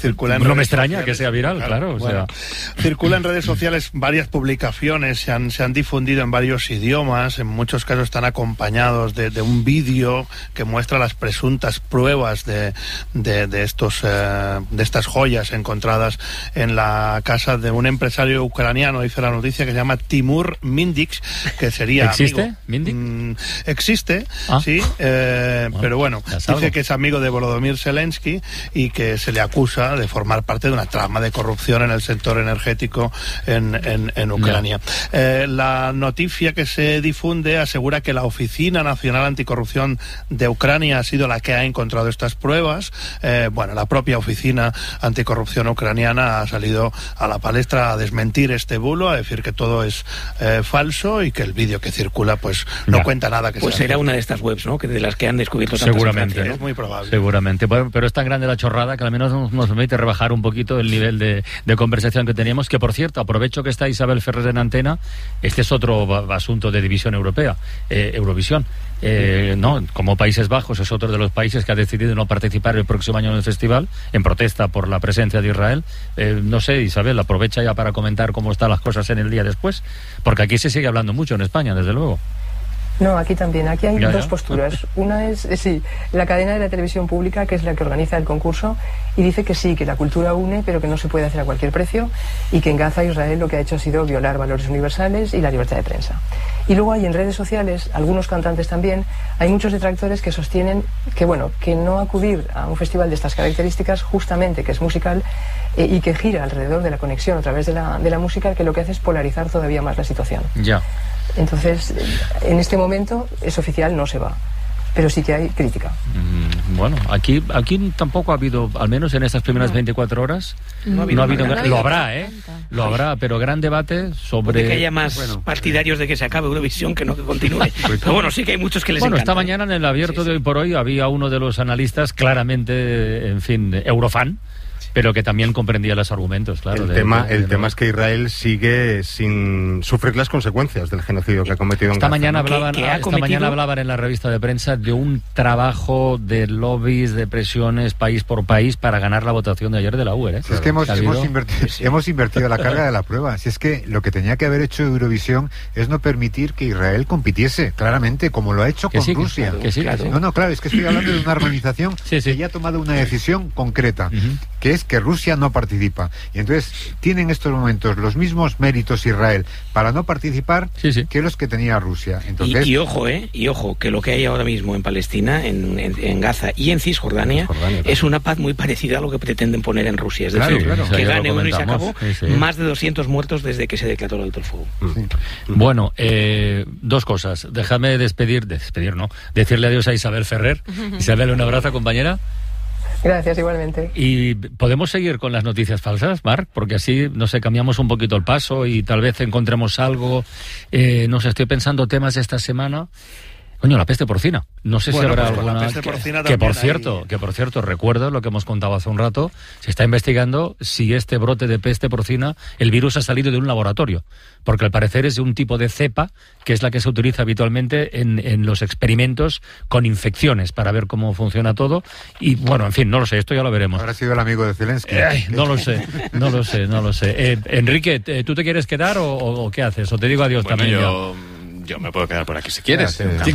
circula en no redes me extraña sociales. que sea viral, claro. claro o bueno, sea. Circula en redes sociales varias publicaciones, se han, se han difundido en varios idiomas, en muchos casos están acompañados de, de un vídeo que muestra las presuntas pruebas de, de, de, estos, eh, de estas joyas encontradas en la casa de un empresario ucraniano, dice la noticia, que se llama Timur Mindix, que sería ¿Existe? amigo. ¿Mindix? Mm, existe, ah. sí, eh, bueno, pero bueno, dice algo. que es amigo de Volodymyr Zelensky y que se le acusa de formar parte de una trama de corrupción en el sector energético en, en, en Ucrania. No. Eh, la noticia que se difunde asegura que la Oficina Nacional Anticorrupción de Ucrania ha sido la que ha encontrado estas pruebas. Eh, bueno, la propia Oficina Anticorrupción ucraniana ha salido a la palestra a desmentir este bulo, a decir que todo es eh, falso y que el vídeo que circula pues no ya. cuenta nada que pues sea será una de estas webs, ¿no? Que de las que han descubierto tantas seguramente, Francia, ¿no? Es muy probable. Seguramente, bueno, pero es tan grande la chorrada que al menos nos, nos permite rebajar un poquito el nivel de, de conversación que teníamos, que por cierto, aprovecho que está Isabel Ferrer en antena, este es otro asunto de división europea, eh, Eurovisión. Eh, no, como Países Bajos es otro de los países que ha decidido no participar el próximo año en el festival, en protesta por la presencia de Israel. Eh, no sé, Isabel, aprovecha ya para comentar cómo están las cosas en el día después, porque aquí se sigue hablando mucho en España, desde luego. No, aquí también. Aquí hay ya, dos ya. posturas. Una es, eh, sí, la cadena de la televisión pública, que es la que organiza el concurso, y dice que sí, que la cultura une, pero que no se puede hacer a cualquier precio, y que en Gaza Israel lo que ha hecho ha sido violar valores universales y la libertad de prensa. Y luego hay en redes sociales, algunos cantantes también, hay muchos detractores que sostienen que, bueno, que no acudir a un festival de estas características, justamente que es musical, eh, y que gira alrededor de la conexión a través de la, de la música, que lo que hace es polarizar todavía más la situación. Ya. Entonces, en este momento es oficial, no se va, pero sí que hay crítica. Mm, bueno, aquí aquí tampoco ha habido, al menos en estas primeras no. veinticuatro horas, no ha habido, no ha habido gran, lo habrá, ¿eh? Lo habrá, pero gran debate sobre... Puede que haya más bueno, partidarios de que se acabe Eurovisión que no que continúe. Pero bueno, sí que hay muchos que les bueno, encanta. Esta mañana en el abierto sí, de hoy por hoy había uno de los analistas claramente, en fin, eurofan, pero que también comprendía los argumentos, claro. El, de, tema, de, de, el de tema es que Israel sigue sin sufrir las consecuencias del genocidio que ha cometido en esta Gaza. Mañana ¿no? hablaban, ¿Qué, qué ha esta cometido? mañana hablaban en la revista de prensa de un trabajo de lobbies, de presiones, país por país, para ganar la votación de ayer de la U E. ¿eh? Si es que hemos, hemos, invertido, sí. hemos invertido la carga de la prueba. Si es que lo que tenía que haber hecho Eurovisión es no permitir que Israel compitiese, claramente, como lo ha hecho que con sí, Rusia. Que sí, claro. No, no, claro, es que estoy hablando de una organización sí, sí. que ya ha tomado una decisión concreta, uh-huh. que es que Rusia no participa. Y entonces tiene en estos momentos los mismos méritos Israel para no participar sí, sí. que los que tenía Rusia. Entonces, y, y ojo, eh, y ojo, que lo que hay ahora mismo en Palestina, en, en, en Gaza y en Cisjordania, Cisjordania es una paz muy parecida a lo que pretenden poner en Rusia. Es claro, decir, claro. que O sea, gane uno y se acabó. Sí, sí. Más de doscientos muertos desde que se declaró el alto el fuego. Sí. Bueno, eh, dos cosas. Déjame despedir, despedir, ¿no? Decirle adiós a Isabel Ferrer. Isabel, un abrazo, compañera. Gracias, igualmente. ¿Y podemos seguir con las noticias falsas, Marc? Porque así, no sé, cambiamos un poquito el paso y tal vez encontremos algo. Eh, no sé, estoy pensando temas de esta semana. Coño, la peste porcina. No sé bueno, si habrá pues alguna... La peste porcina que, que por hay... cierto, que por cierto, recuerdo lo que hemos contado hace un rato, se está investigando si este brote de peste porcina, el virus ha salido de un laboratorio, porque al parecer es de un tipo de cepa que es la que se utiliza habitualmente en, en los experimentos con infecciones para ver cómo funciona todo. Y bueno, en fin, no lo sé, esto ya lo veremos. Habrá sido el amigo de Zelensky. Eh, no lo sé, no lo sé, no lo sé. Eh, Enrique, ¿tú te quieres quedar o, o, o qué haces? ¿O te digo adiós bueno, también yo... ya? Yo me puedo quedar por aquí si quieres. Sí.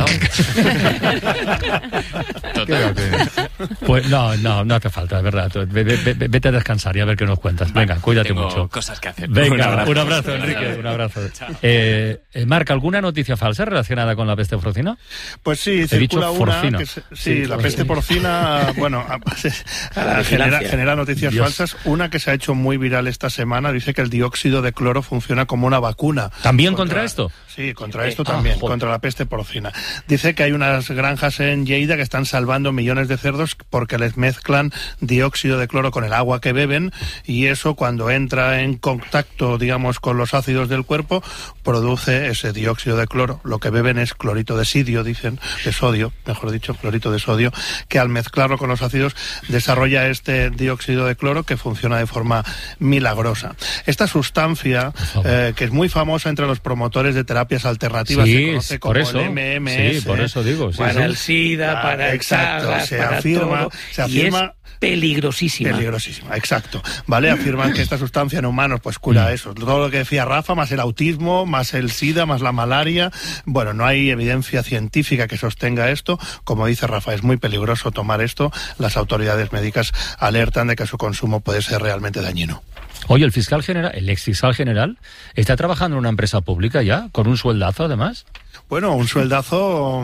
Pues no, no, no hace falta, es verdad. Vete, vete a descansar y a ver qué nos cuentas. Venga, cuídate Tengo mucho. Cosas que hacer. Venga, un abrazo, un abrazo Enrique, un abrazo. Eh, eh, Marc, ¿alguna noticia falsa relacionada con la peste porcina? Pues sí, He circula dicho una. porcina. Que se, sí, sí, la peste porcina, bueno, genera, genera noticias Dios. falsas. Una que se ha hecho muy viral esta semana dice que el dióxido de cloro funciona como una vacuna. ¿También contra, contra esto? Sí, contra esto también, ah, contra la peste porcina. Dice que hay unas granjas en Lleida que están salvando millones de cerdos porque les mezclan dióxido de cloro con el agua que beben y eso cuando entra en contacto, digamos, con los ácidos del cuerpo, produce ese dióxido de cloro. Lo que beben es clorito de sodio, dicen, de sodio, mejor dicho, clorito de sodio, que al mezclarlo con los ácidos desarrolla este dióxido de cloro que funciona de forma milagrosa. Esta sustancia, eh, que es muy famosa entre los promotores de terapia terapias alternativas, sí, se conoce como por eso, el M M S. Sí, por eso digo. Sí, para sí. el SIDA, ah, para exacto, el SARS, se para afirma, todo, se afirma y es peligrosísima. Peligrosísima, exacto. ¿Vale? Afirman que esta sustancia en humanos pues cura eso. Todo lo que decía Rafa, más el autismo, más el SIDA, más la malaria. Bueno, no hay evidencia científica que sostenga esto. Como dice Rafa, es muy peligroso tomar esto. Las autoridades médicas alertan de que su consumo puede ser realmente dañino. Oye, el fiscal general, el ex fiscal general, ¿está trabajando en una empresa pública ya? ¿Con un sueldazo además? Bueno, un sueldazo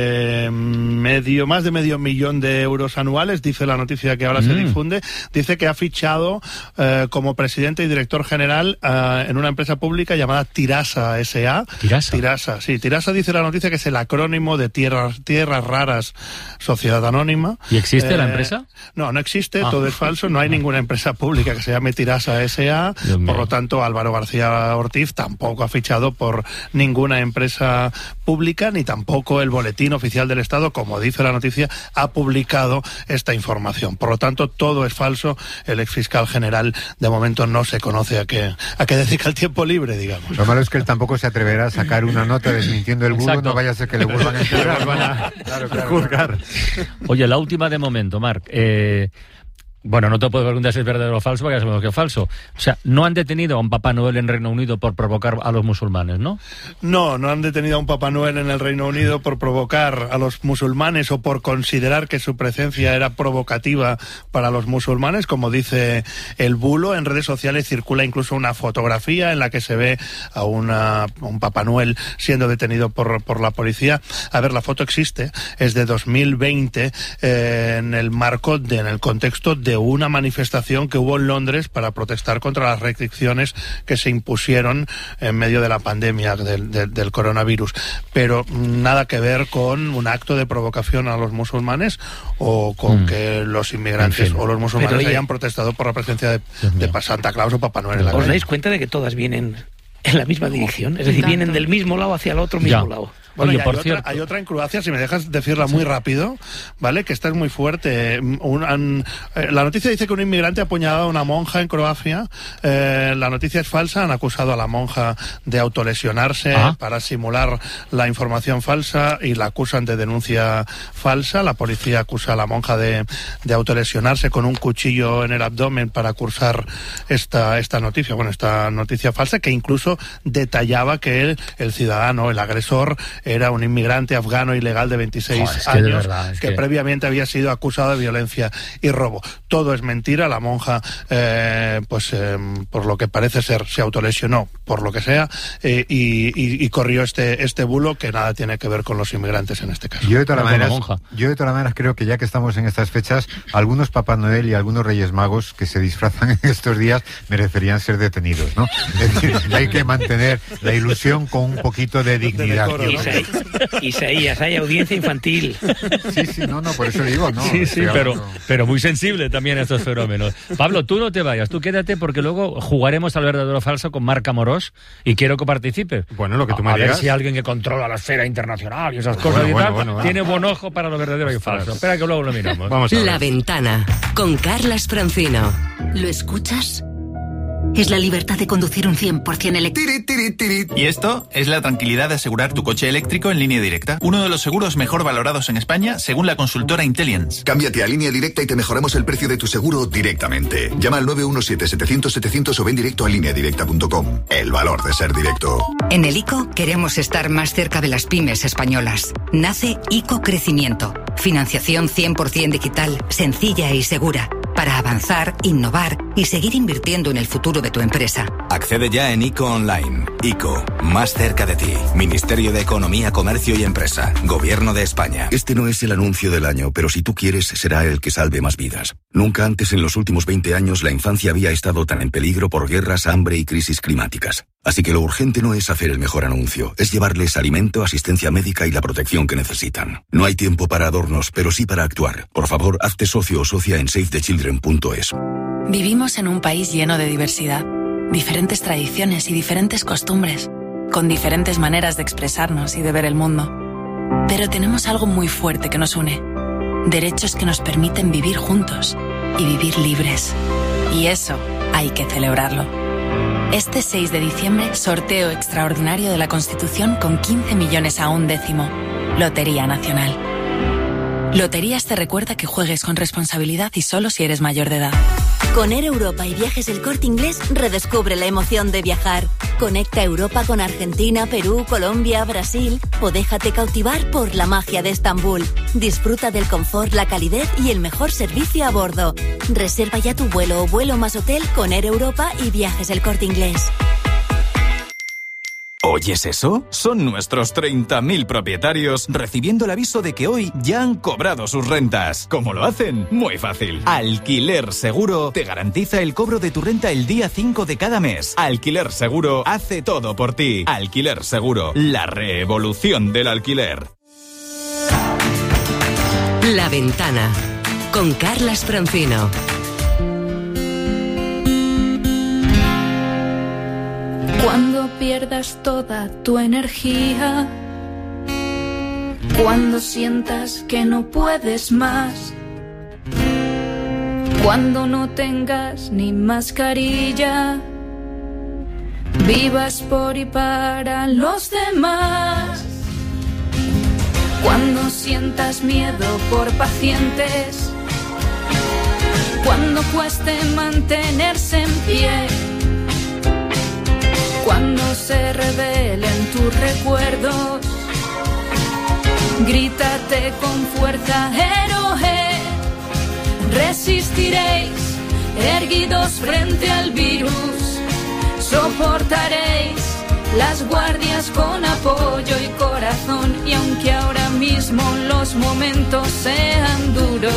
de medio, más de medio millón de euros anuales, dice la noticia que ahora mm. se difunde. Dice que ha fichado eh, como presidente y director general eh, en una empresa pública llamada Tirasa S A. ¿Tirasa? Tirasa, sí. Tirasa dice la noticia que es el acrónimo de Tierras, Tierras Raras Sociedad Anónima. ¿Y existe eh, la empresa? No, no existe, ah. todo es falso. No hay ninguna empresa pública que se llame Tirasa S A. Por lo tanto, Álvaro García Ortiz tampoco ha fichado por ninguna empresa pública, ni tampoco el Boletín Oficial del Estado, como dice la noticia, ha publicado esta información. Por lo tanto, todo es falso. El exfiscal general, de momento, no se conoce a qué, a qué dedica el tiempo libre, digamos. Lo malo es que él tampoco se atreverá a sacar una nota desmintiendo el bulo, no vaya a ser que le vuelvan a enterar. Claro, claro, juzgar. Oye, la última de momento, Marc. Eh... Bueno, no te puedo preguntar si es verdadero o falso, porque ya sabemos que es falso. O sea, no han detenido a un Papá Noel en Reino Unido por provocar a los musulmanes, ¿no? No, no han detenido a un Papá Noel en el Reino Unido por provocar a los musulmanes o por considerar que su presencia era provocativa para los musulmanes, como dice el bulo. En redes sociales circula incluso una fotografía en la que se ve a, una, a un Papá Noel siendo detenido por, por la policía. A ver, la foto existe, es de dos mil veinte, eh, en el marco, de, en el contexto de una manifestación que hubo en Londres para protestar contra las restricciones que se impusieron en medio de la pandemia del, del, del coronavirus. Pero nada que ver con un acto de provocación a los musulmanes o con mm. que los inmigrantes en fin. o los musulmanes Pero, oye, hayan protestado por la presencia de, de Santa Claus o Papá Noel en la calle. ¿Os dais cuenta de que todas vienen en la misma dirección? Es decir, vienen del mismo lado hacia el otro mismo ya. lado. Bueno, Oye, hay, por otra, cierto. hay otra en Croacia, si me dejas decirla muy rápido, ¿vale? Que esta es muy fuerte. Un, un, eh, la noticia dice que un inmigrante ha apuñalado a una monja en Croacia. Eh, la noticia es falsa. Han acusado a la monja de autolesionarse ¿Ah? para simular la información falsa y la acusan de denuncia falsa. La policía acusa a la monja de, de autolesionarse con un cuchillo en el abdomen para cursar esta, esta noticia. Bueno, esta noticia falsa que incluso detallaba que el, el ciudadano, el agresor, era un inmigrante afgano ilegal de veintiséis Joder, es que años de verdad, es que, que previamente había sido acusado de violencia y robo. Todo es mentira. La monja, eh, pues eh, por lo que parece ser, se autolesionó, por lo que sea, eh, y, y, y corrió este este bulo que nada tiene que ver con los inmigrantes en este caso. Yo de todas maneras, yo de todas maneras creo que ya que estamos en estas fechas, algunos Papá Noel y algunos Reyes Magos que se disfrazan en estos días merecerían ser detenidos, ¿no? Es decir, hay que mantener la ilusión con un poquito de dignidad. De decoro, Isaías, hay audiencia infantil. Sí, sí, no, no, por eso digo, no. Sí, sí, pero, pero muy sensible también a estos fenómenos. Pablo, tú no te vayas, tú quédate porque luego jugaremos al verdadero o falso con Marc Amorós y quiero que participes. Bueno, lo que tú me a digas. ver si alguien que controla la esfera internacional y esas cosas bueno, y bueno, tal bueno, bueno. tiene buen ojo para lo verdadero y falso. Espera que luego lo miramos. Vamos a ver. La Ventana, con Carlas Francino. ¿Lo escuchas? Es la libertad de conducir un cien por ciento eléctrico. Y esto es la tranquilidad de asegurar tu coche eléctrico en Línea Directa. Uno de los seguros mejor valorados en España, según la consultora Intellience. Cámbiate a Línea Directa y te mejoramos el precio de tu seguro directamente. Llama al nueve uno siete, setecientos, setecientos o ven directo a línea directa punto com. El valor de ser directo. En el ICO queremos estar más cerca de las pymes españolas. Nace ICO Crecimiento. Financiación cien por ciento digital, sencilla y segura. Para avanzar, innovar y seguir invirtiendo en el futuro de tu empresa. Accede ya en ICO Online. ICO, más cerca de ti. Ministerio de Economía, Comercio y Empresa. Gobierno de España. Este no es el anuncio del año, pero si tú quieres, será el que salve más vidas. Nunca antes en los últimos veinte años la infancia había estado tan en peligro por guerras, hambre y crisis climáticas. Así que lo urgente no es hacer el mejor anuncio, es llevarles alimento, asistencia médica y la protección que necesitan. No hay tiempo para adornos, pero sí para actuar. Por favor, hazte socio o socia en save the children punto es. Vivimos en un país lleno de diversidad, diferentes tradiciones y diferentes costumbres, con diferentes maneras de expresarnos y de ver el mundo. Pero tenemos algo muy fuerte que nos une, derechos que nos permiten vivir juntos y vivir libres. Y eso hay que celebrarlo. Este seis de diciembre, sorteo extraordinario de la Constitución con quince millones a un décimo. Lotería Nacional. Loterías te recuerda que juegues con responsabilidad y solo si eres mayor de edad. Con Air Europa y Viajes El Corte Inglés, redescubre la emoción de viajar. Conecta Europa con Argentina, Perú, Colombia, Brasil o déjate cautivar por la magia de Estambul. Disfruta del confort, la calidez y el mejor servicio a bordo. Reserva ya tu vuelo o vuelo más hotel con Air Europa y Viajes El Corte Inglés. ¿Oyes eso? Son nuestros treinta mil propietarios recibiendo el aviso de que hoy ya han cobrado sus rentas. ¿Cómo lo hacen? Muy fácil. Alquiler Seguro te garantiza el cobro de tu renta el día cinco de cada mes. Alquiler Seguro hace todo por ti. Alquiler Seguro, la revolución del alquiler. La Ventana, con Carlas Francino. Cuando pierdas toda tu energía, cuando sientas que no puedes más, cuando no tengas ni mascarilla, vivas por y para los demás. Cuando sientas miedo por pacientes, cuando cueste mantenerse en pie, cuando se revelen tus recuerdos, grítate con fuerza, héroe. Resistiréis, erguidos frente al virus. Soportaréis las guardias con apoyo y corazón. Y aunque ahora mismo los momentos sean duros,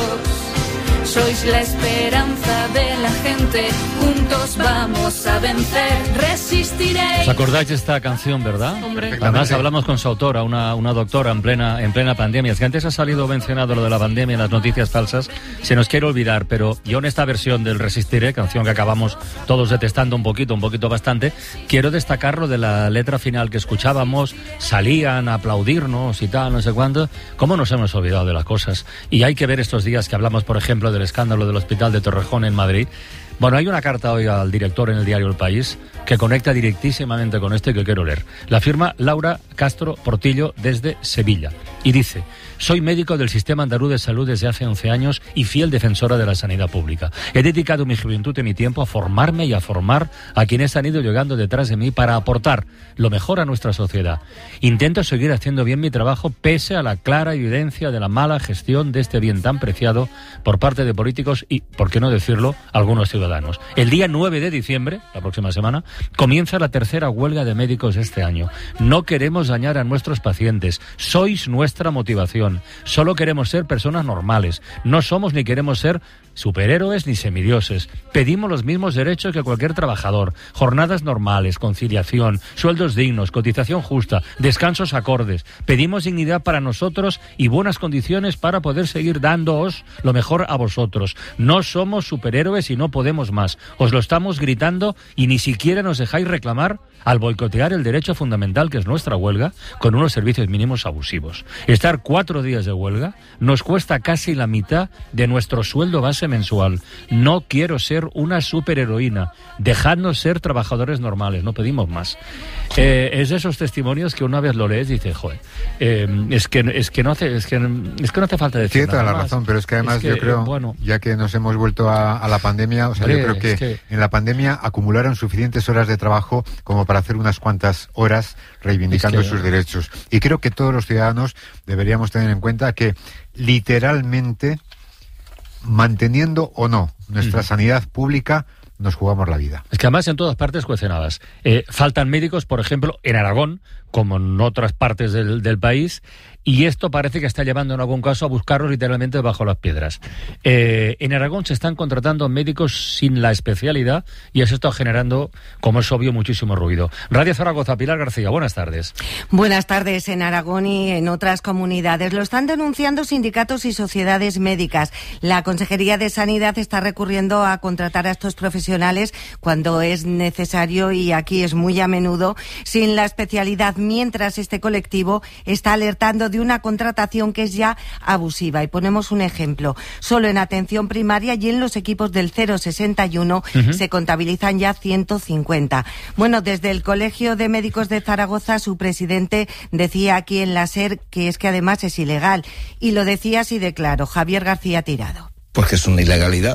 sois la esperanza de la gente, juntos vamos a vencer, resistiréis. ¿Os acordáis de esta canción, verdad? Hombre. Además hablamos con su autora, una, una doctora en plena, en plena pandemia. Es que antes ha salido mencionado lo de la pandemia en las noticias falsas, se nos quiere olvidar, pero yo en esta versión del Resistiré, canción que acabamos todos detestando un poquito, un poquito bastante, quiero destacar lo de la letra final que escuchábamos, salían a aplaudirnos y tal, no sé cuándo. ¿Cómo nos hemos olvidado de las cosas? Y hay que ver estos días que hablamos, por ejemplo, del escándalo del Hospital de Torrejón en Madrid. Bueno, hay una carta hoy al director en el diario El País que conecta directísimamente con este que quiero leer. La firma Laura Castro Portillo desde Sevilla y dice: soy médico del Sistema Andaluz de Salud desde hace once años y fiel defensora de la sanidad pública. He dedicado mi juventud y mi tiempo a formarme y a formar a quienes han ido llegando detrás de mí para aportar lo mejor a nuestra sociedad. Intento seguir haciendo bien mi trabajo pese a la clara evidencia de la mala gestión de este bien tan preciado por parte de políticos y, por qué no decirlo, algunos ciudadanos. El día nueve de diciembre, la próxima semana, comienza la tercera huelga de médicos este año. No queremos dañar a nuestros pacientes. Sois nuestra motivación. Solo queremos ser personas normales. No somos ni queremos ser superhéroes ni semidioses. Pedimos los mismos derechos que cualquier trabajador. Jornadas normales, conciliación, sueldos dignos, cotización justa, descansos acordes. Pedimos dignidad para nosotros y buenas condiciones para poder seguir dándoos lo mejor a vosotros. No somos superhéroes y no podemos más. Os lo estamos gritando y ni siquiera nos dejáis reclamar al boicotear el derecho fundamental que es nuestra huelga con unos servicios mínimos abusivos. Estar cuatro días de huelga nos cuesta casi la mitad de nuestro sueldo base mensual. No quiero ser una superheroína. Dejadnos ser trabajadores normales. No pedimos más. Eh, es de esos testimonios que una vez lo lees y dices, joder, eh, es que es que no hace es que, es que no hace falta decir Tiene toda nada la más. razón, pero es que además Es que, yo creo, eh, bueno. ya que nos hemos vuelto a, a la pandemia, o sea, Hombre, yo creo que, es que- en la pandemia acumularon suficientes horas de trabajo como para hacer unas cuantas horas reivindicando Es que- sus derechos. Y creo que todos los ciudadanos deberíamos tener en cuenta que literalmente, manteniendo o no nuestra Mm. sanidad pública, nos jugamos la vida. Es que además en todas partes cuecenadas. Eh, faltan médicos, por ejemplo, en Aragón, como en otras partes del, del país, y esto parece que está llevando en algún caso a buscarlos literalmente bajo las piedras. Eh, en Aragón se están contratando médicos sin la especialidad y eso está generando, como es obvio, muchísimo ruido. Radio Zaragoza, Pilar García, buenas tardes. Buenas tardes. En Aragón y en otras comunidades lo están denunciando sindicatos y sociedades médicas. La Consejería de Sanidad está recurriendo a contratar a estos profesionales profesionales cuando es necesario, y aquí es muy a menudo, sin la especialidad, mientras este colectivo está alertando de una contratación que es ya abusiva. Y ponemos un ejemplo. Solo en atención primaria y en los equipos del cero sesenta y uno uh-huh. se contabilizan ya ciento cincuenta. Bueno, desde el Colegio de Médicos de Zaragoza, su presidente decía aquí en la SER que es que además es ilegal. Y lo decía así de claro, Javier García Tirado. Pues que es una ilegalidad.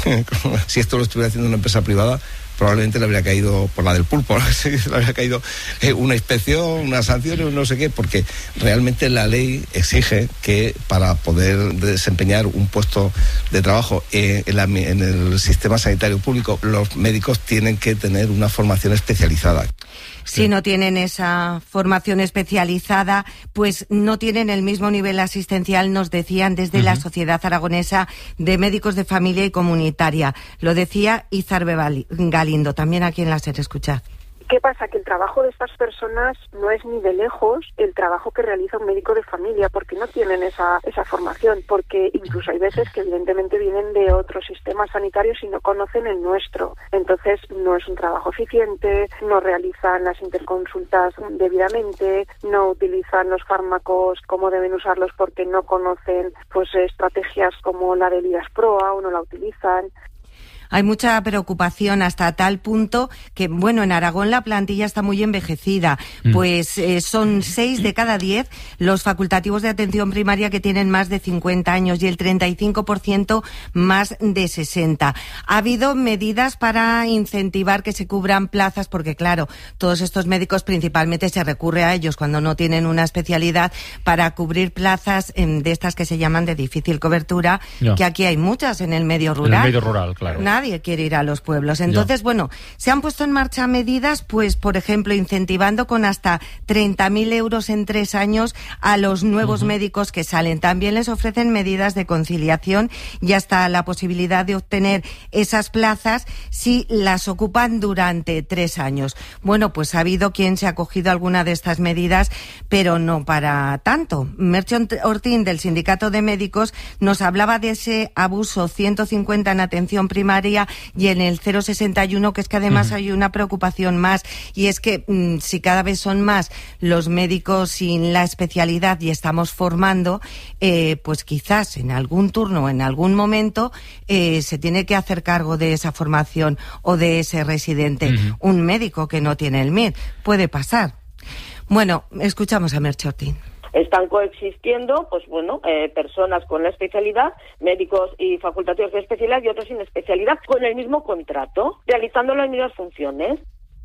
Si esto lo estuviera haciendo una empresa privada, probablemente le habría caído por la del pulpo, le habría caído eh, una inspección, una sanción, no sé qué, porque realmente la ley exige que para poder desempeñar un puesto de trabajo eh, en, la, en el sistema sanitario público, los médicos tienen que tener una formación especializada. Si no tienen esa formación especializada, pues no tienen el mismo nivel asistencial, nos decían desde uh-huh. la Sociedad Aragonesa de Médicos de Familia y Comunitaria. Lo decía Izarbe Galindo, también aquí en la SER, escuchad. ¿Qué pasa? Que el trabajo de estas personas no es ni de lejos el trabajo que realiza un médico de familia, porque no tienen esa esa formación, porque incluso hay veces que evidentemente vienen de otros sistemas sanitarios y no conocen el nuestro. Entonces no es un trabajo eficiente, no realizan las interconsultas debidamente, no utilizan los fármacos como deben usarlos porque no conocen pues estrategias como la del IASPROA o no la utilizan. Hay mucha preocupación hasta tal punto que, bueno, en Aragón la plantilla está muy envejecida, pues eh, son seis de cada diez los facultativos de atención primaria que tienen más de cincuenta años y el treinta y cinco por ciento más de sesenta. Ha habido medidas para incentivar que se cubran plazas porque, claro, todos estos médicos principalmente se recurre a ellos cuando no tienen una especialidad para cubrir plazas eh, de estas que se llaman de difícil cobertura, no. que aquí hay muchas en el medio rural. En el medio rural, claro. Nadie quiere ir a los pueblos. Entonces, ya. bueno, se han puesto en marcha medidas, pues, por ejemplo, incentivando con hasta treinta mil euros en tres años a los nuevos uh-huh. médicos que salen. También les ofrecen medidas de conciliación y hasta la posibilidad de obtener esas plazas si las ocupan durante tres años. Bueno, pues ha habido quien se ha acogido a alguna de estas medidas, pero no para tanto. Merche Ortín, del Sindicato de Médicos, nos hablaba de ese abuso ciento cincuenta en atención primaria y en el cero sesenta y uno, que es que además uh-huh. hay una preocupación más, y es que mmm, si cada vez son más los médicos sin la especialidad y estamos formando, eh, pues quizás en algún turno, en algún momento, eh, se tiene que hacer cargo de esa formación o de ese residente. Uh-huh. Un médico que no tiene el M I R. Puede pasar. Bueno, escuchamos a Merche Ortín. Están coexistiendo, pues bueno, eh, personas con la especialidad, médicos y facultativos de especialidad y otros sin especialidad, con el mismo contrato, realizando las mismas funciones.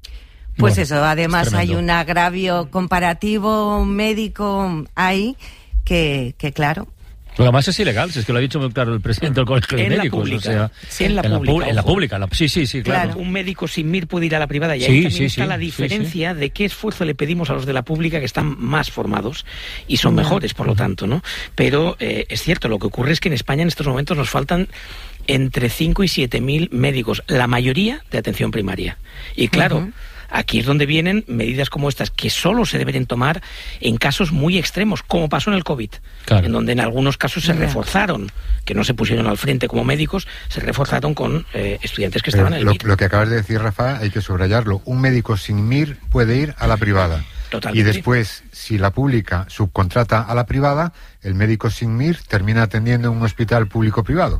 Pues bueno, eso, además hay un agravio comparativo médico ahí que, que claro... Lo demás es ilegal, si es que lo ha dicho muy claro el presidente del Colegio de Médicos. Pública, o sea, sí, en la en pública. La, en la pública, la, sí, sí, sí, claro. claro. Un médico sin M I R puede ir a la privada y ahí sí, también sí, está sí, la diferencia sí, sí. de qué esfuerzo le pedimos a los de la pública que están más formados y son mejores, por lo tanto, ¿no? Pero eh, es cierto, lo que ocurre es que en España en estos momentos nos faltan entre cinco y siete mil médicos, la mayoría de atención primaria. Y claro... Uh-huh. Aquí es donde vienen medidas como estas, que solo se deberían tomar en casos muy extremos, como pasó en el COVID, claro. en donde en algunos casos se reforzaron, que no se pusieron al frente como médicos, se reforzaron con eh, estudiantes que estaban Pero en el lo, M I R. Lo que acabas de decir, Rafa, hay que subrayarlo. Un médico sin M I R puede ir a la privada. Totalmente. Y después, si la pública subcontrata a la privada, el médico sin M I R termina atendiendo en un hospital público-privado.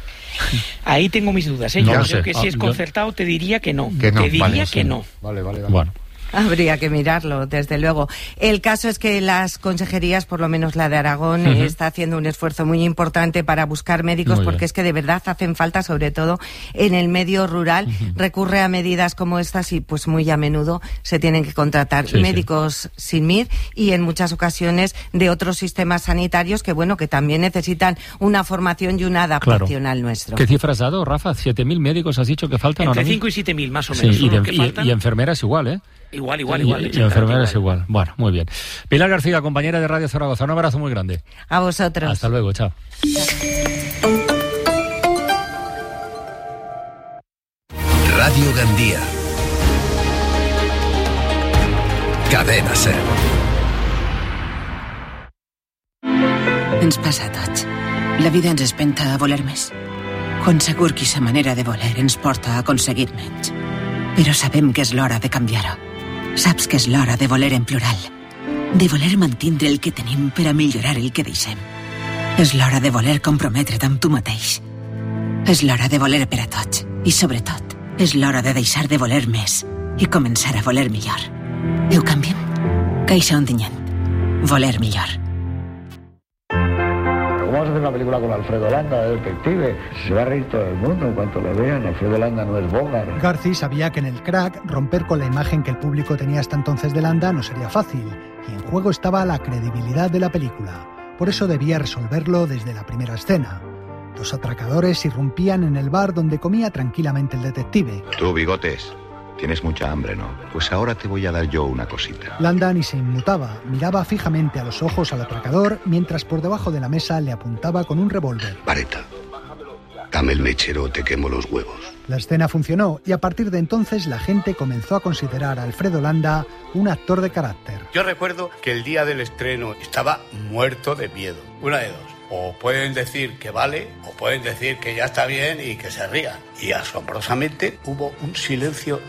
Ahí tengo mis dudas, ¿eh? No Yo lo creo sé. que si Ah, es yo- concertado te diría que no. Que no, Te diría vale, que sí. no. Vale, vale, vale. Bueno. Habría que mirarlo, desde luego. El caso es que las consejerías, por lo menos la de Aragón, Uh-huh. eh, está haciendo un esfuerzo muy importante para buscar médicos, Muy porque bien. es que de verdad hacen falta, sobre todo en el medio rural. Uh-huh. Recurre a medidas como estas y pues muy a menudo se tienen que contratar Sí, médicos sin M I R y en muchas ocasiones de otros sistemas sanitarios que, bueno, que también necesitan una formación y una adaptación al nuestro. ¿Qué cifras has dado, Rafa? ¿siete mil médicos has dicho que faltan ahora Entre mismo? cinco y siete mil, más o Sí, menos. y, son de- los que y- faltan. y enfermeras igual, ¿eh? Igual, igual, Y- igual. Y, exactamente enfermeras igual. Bueno, muy bien. Pilar García, compañera de Radio Zaragoza, un abrazo muy grande. A vosotros. Hasta luego, chao. Radio Gandía. Cadena SER. Ens passa a tots. La vida ens espenta a voler més. Quan segur qui sa manera de voler ens porta a aconseguir menys. Però sabem que és l'hora de canviar-ho. Saps que és l'hora de voler en plural. De voler mantindre el que tenim per a millorar el que deixem. És l'hora de voler comprometre't amb tu mateix. És l'hora de voler per a tots. I sobretot, és l'hora de deixar de voler més i començar a voler millor. Ho canviem? Caixa Ontinyent. Voler millor. Vamos a hacer una película con Alfredo Landa, de detective. Se va a reír todo el mundo en cuanto lo vean. Alfredo Landa no es Bogart. Garci sabía que en el crack romper con la imagen que el público tenía hasta entonces de Landa no sería fácil, y en juego estaba la credibilidad de la película. Por eso debía resolverlo desde la primera escena. Dos atracadores irrumpían en el bar donde comía tranquilamente el detective. Tú, Bigotes, tienes mucha hambre, ¿no? Pues ahora te voy a dar yo una cosita. Landa ni se inmutaba, miraba fijamente a los ojos al atracador, mientras por debajo de la mesa le apuntaba con un revólver. Vareta, dame el mechero o te quemo los huevos. La escena funcionó y a partir de entonces la gente comenzó a considerar a Alfredo Landa un actor de carácter. Yo recuerdo que el día del estreno estaba muerto de miedo. Una de dos. O pueden decir que vale, o pueden decir que ya está bien y que se rían. Y asombrosamente hubo un silencio